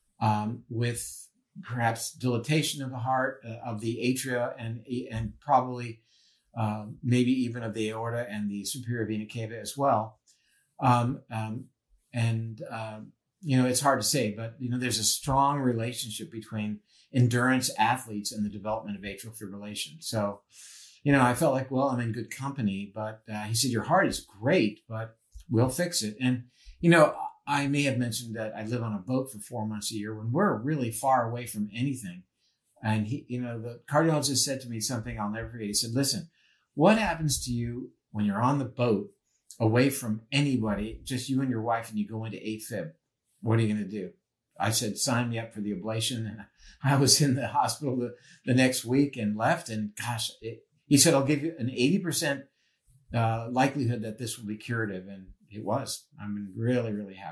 um, with perhaps dilatation of the heart, uh, of the atria, and and probably uh, maybe even of the aorta and the superior vena cava as well. Um, um, and um, you know, it's hard to say, but you know, there's a strong relationship between endurance athletes and the development of atrial fibrillation. So, you know, I felt like, well, I'm in good company, but uh, he said, your heart is great, but we'll fix it. And, you know, I may have mentioned that I live on a boat for four months a year when we're really far away from anything. And he, you know, the cardiologist said to me something I'll never forget. He said, listen, what happens to you when you're on the boat away from anybody, just you and your wife, and you go into AFib? What are you going to do? I said, sign me up for the ablation. And I was in the hospital the, the next week and left. And gosh, it, he said, I'll give you an eighty percent uh, likelihood that this will be curative. And it was. I'm really, really happy.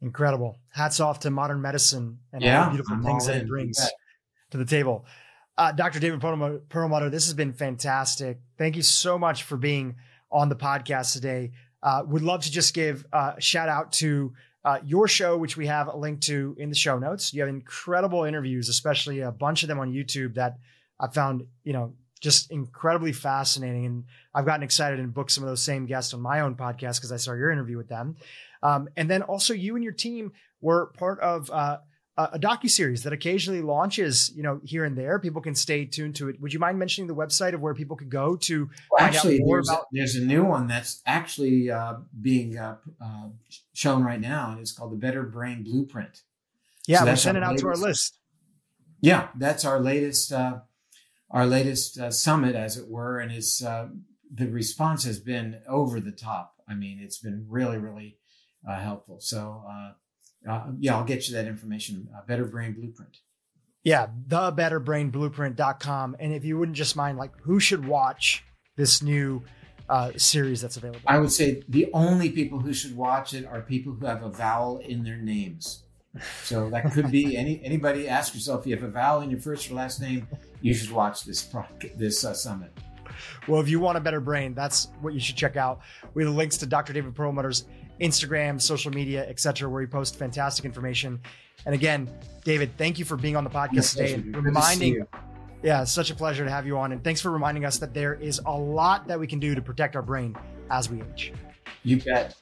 Incredible. Hats off to modern medicine and Yeah, all the beautiful I'm things all that in. it brings You bet. to the table. Uh, Doctor David Perlmutter, Perlmutter, this has been fantastic. Thank you so much for being on the podcast today. Uh, would love to just give uh, a shout out to uh, your show, which we have a link to in the show notes. You have incredible interviews, especially a bunch of them on YouTube that I found, you know, just incredibly fascinating. And I've gotten excited and booked some of those same guests on my own podcast because I saw your interview with them. Um, and then also you and your team were part of uh, a docuseries that occasionally launches, you know, here and there. People can stay tuned to it. Would you mind mentioning the website of where people could go to Well, find actually, out more there's, about? a, there's a new one that's actually uh, being uh, uh, shown right now, and it's called the Better Brain Blueprint. Yeah, So we're that's sending our out to our latest- list. Yeah, that's our latest uh, our latest uh, summit, as it were, and it's uh, the response has been over the top. I mean, it's been really, really uh, helpful. So, uh, uh, yeah, I'll get you that information. Uh, Better Brain Blueprint. Yeah, the better brain blueprint dot com. And if you wouldn't just mind, like, who should watch this new uh, series that's available? I would say the only people who should watch it are people who have a vowel in their names. So that could be any anybody. Ask yourself, if you have a vowel in your first or last name, you should watch this pro- this uh, summit. Well, if you want a better brain, that's what you should check out. We have links to Doctor David Perlmutter's Instagram, social media, et cetera, where he posts fantastic information. And again, David, thank you for being on the podcast today and reminding. Yeah, it's such a pleasure to have you on. And thanks for reminding us that there is a lot that we can do to protect our brain as we age. You bet.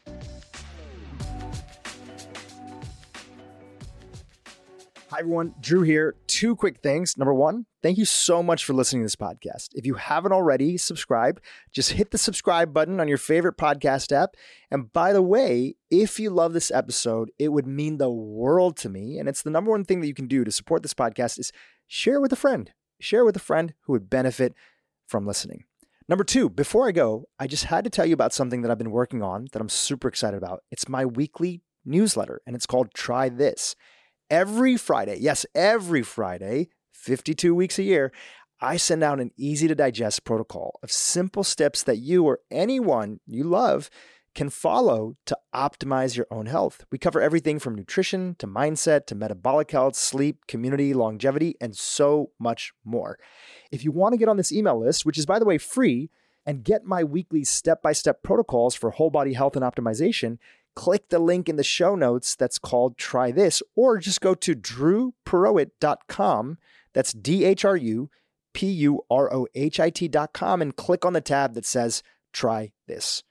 Hi, everyone. Drew here. Two quick things. Number one, thank you so much for listening to this podcast. If you haven't already subscribed, just hit the subscribe button on your favorite podcast app. And by the way, if you love this episode, it would mean the world to me. And it's the number one thing that you can do to support this podcast is share with a friend. Share with a friend who would benefit from listening. Number two, before I go, I just had to tell you about something that I've been working on that I'm super excited about. It's my weekly newsletter, and it's called Try This. Every Friday, yes, every Friday, fifty-two weeks a year, I send out an easy to digest protocol of simple steps that you or anyone you love can follow to optimize your own health. We cover everything from nutrition to mindset to metabolic health, sleep, community, longevity, and so much more. If you want to get on this email list, which is, by the way, free, and get my weekly step-by-step protocols for whole body health and optimization, click the link in the show notes that's called Try This, or just go to drew purohit dot com. That's D H R U P U R O H I T dot com and click on the tab that says Try This.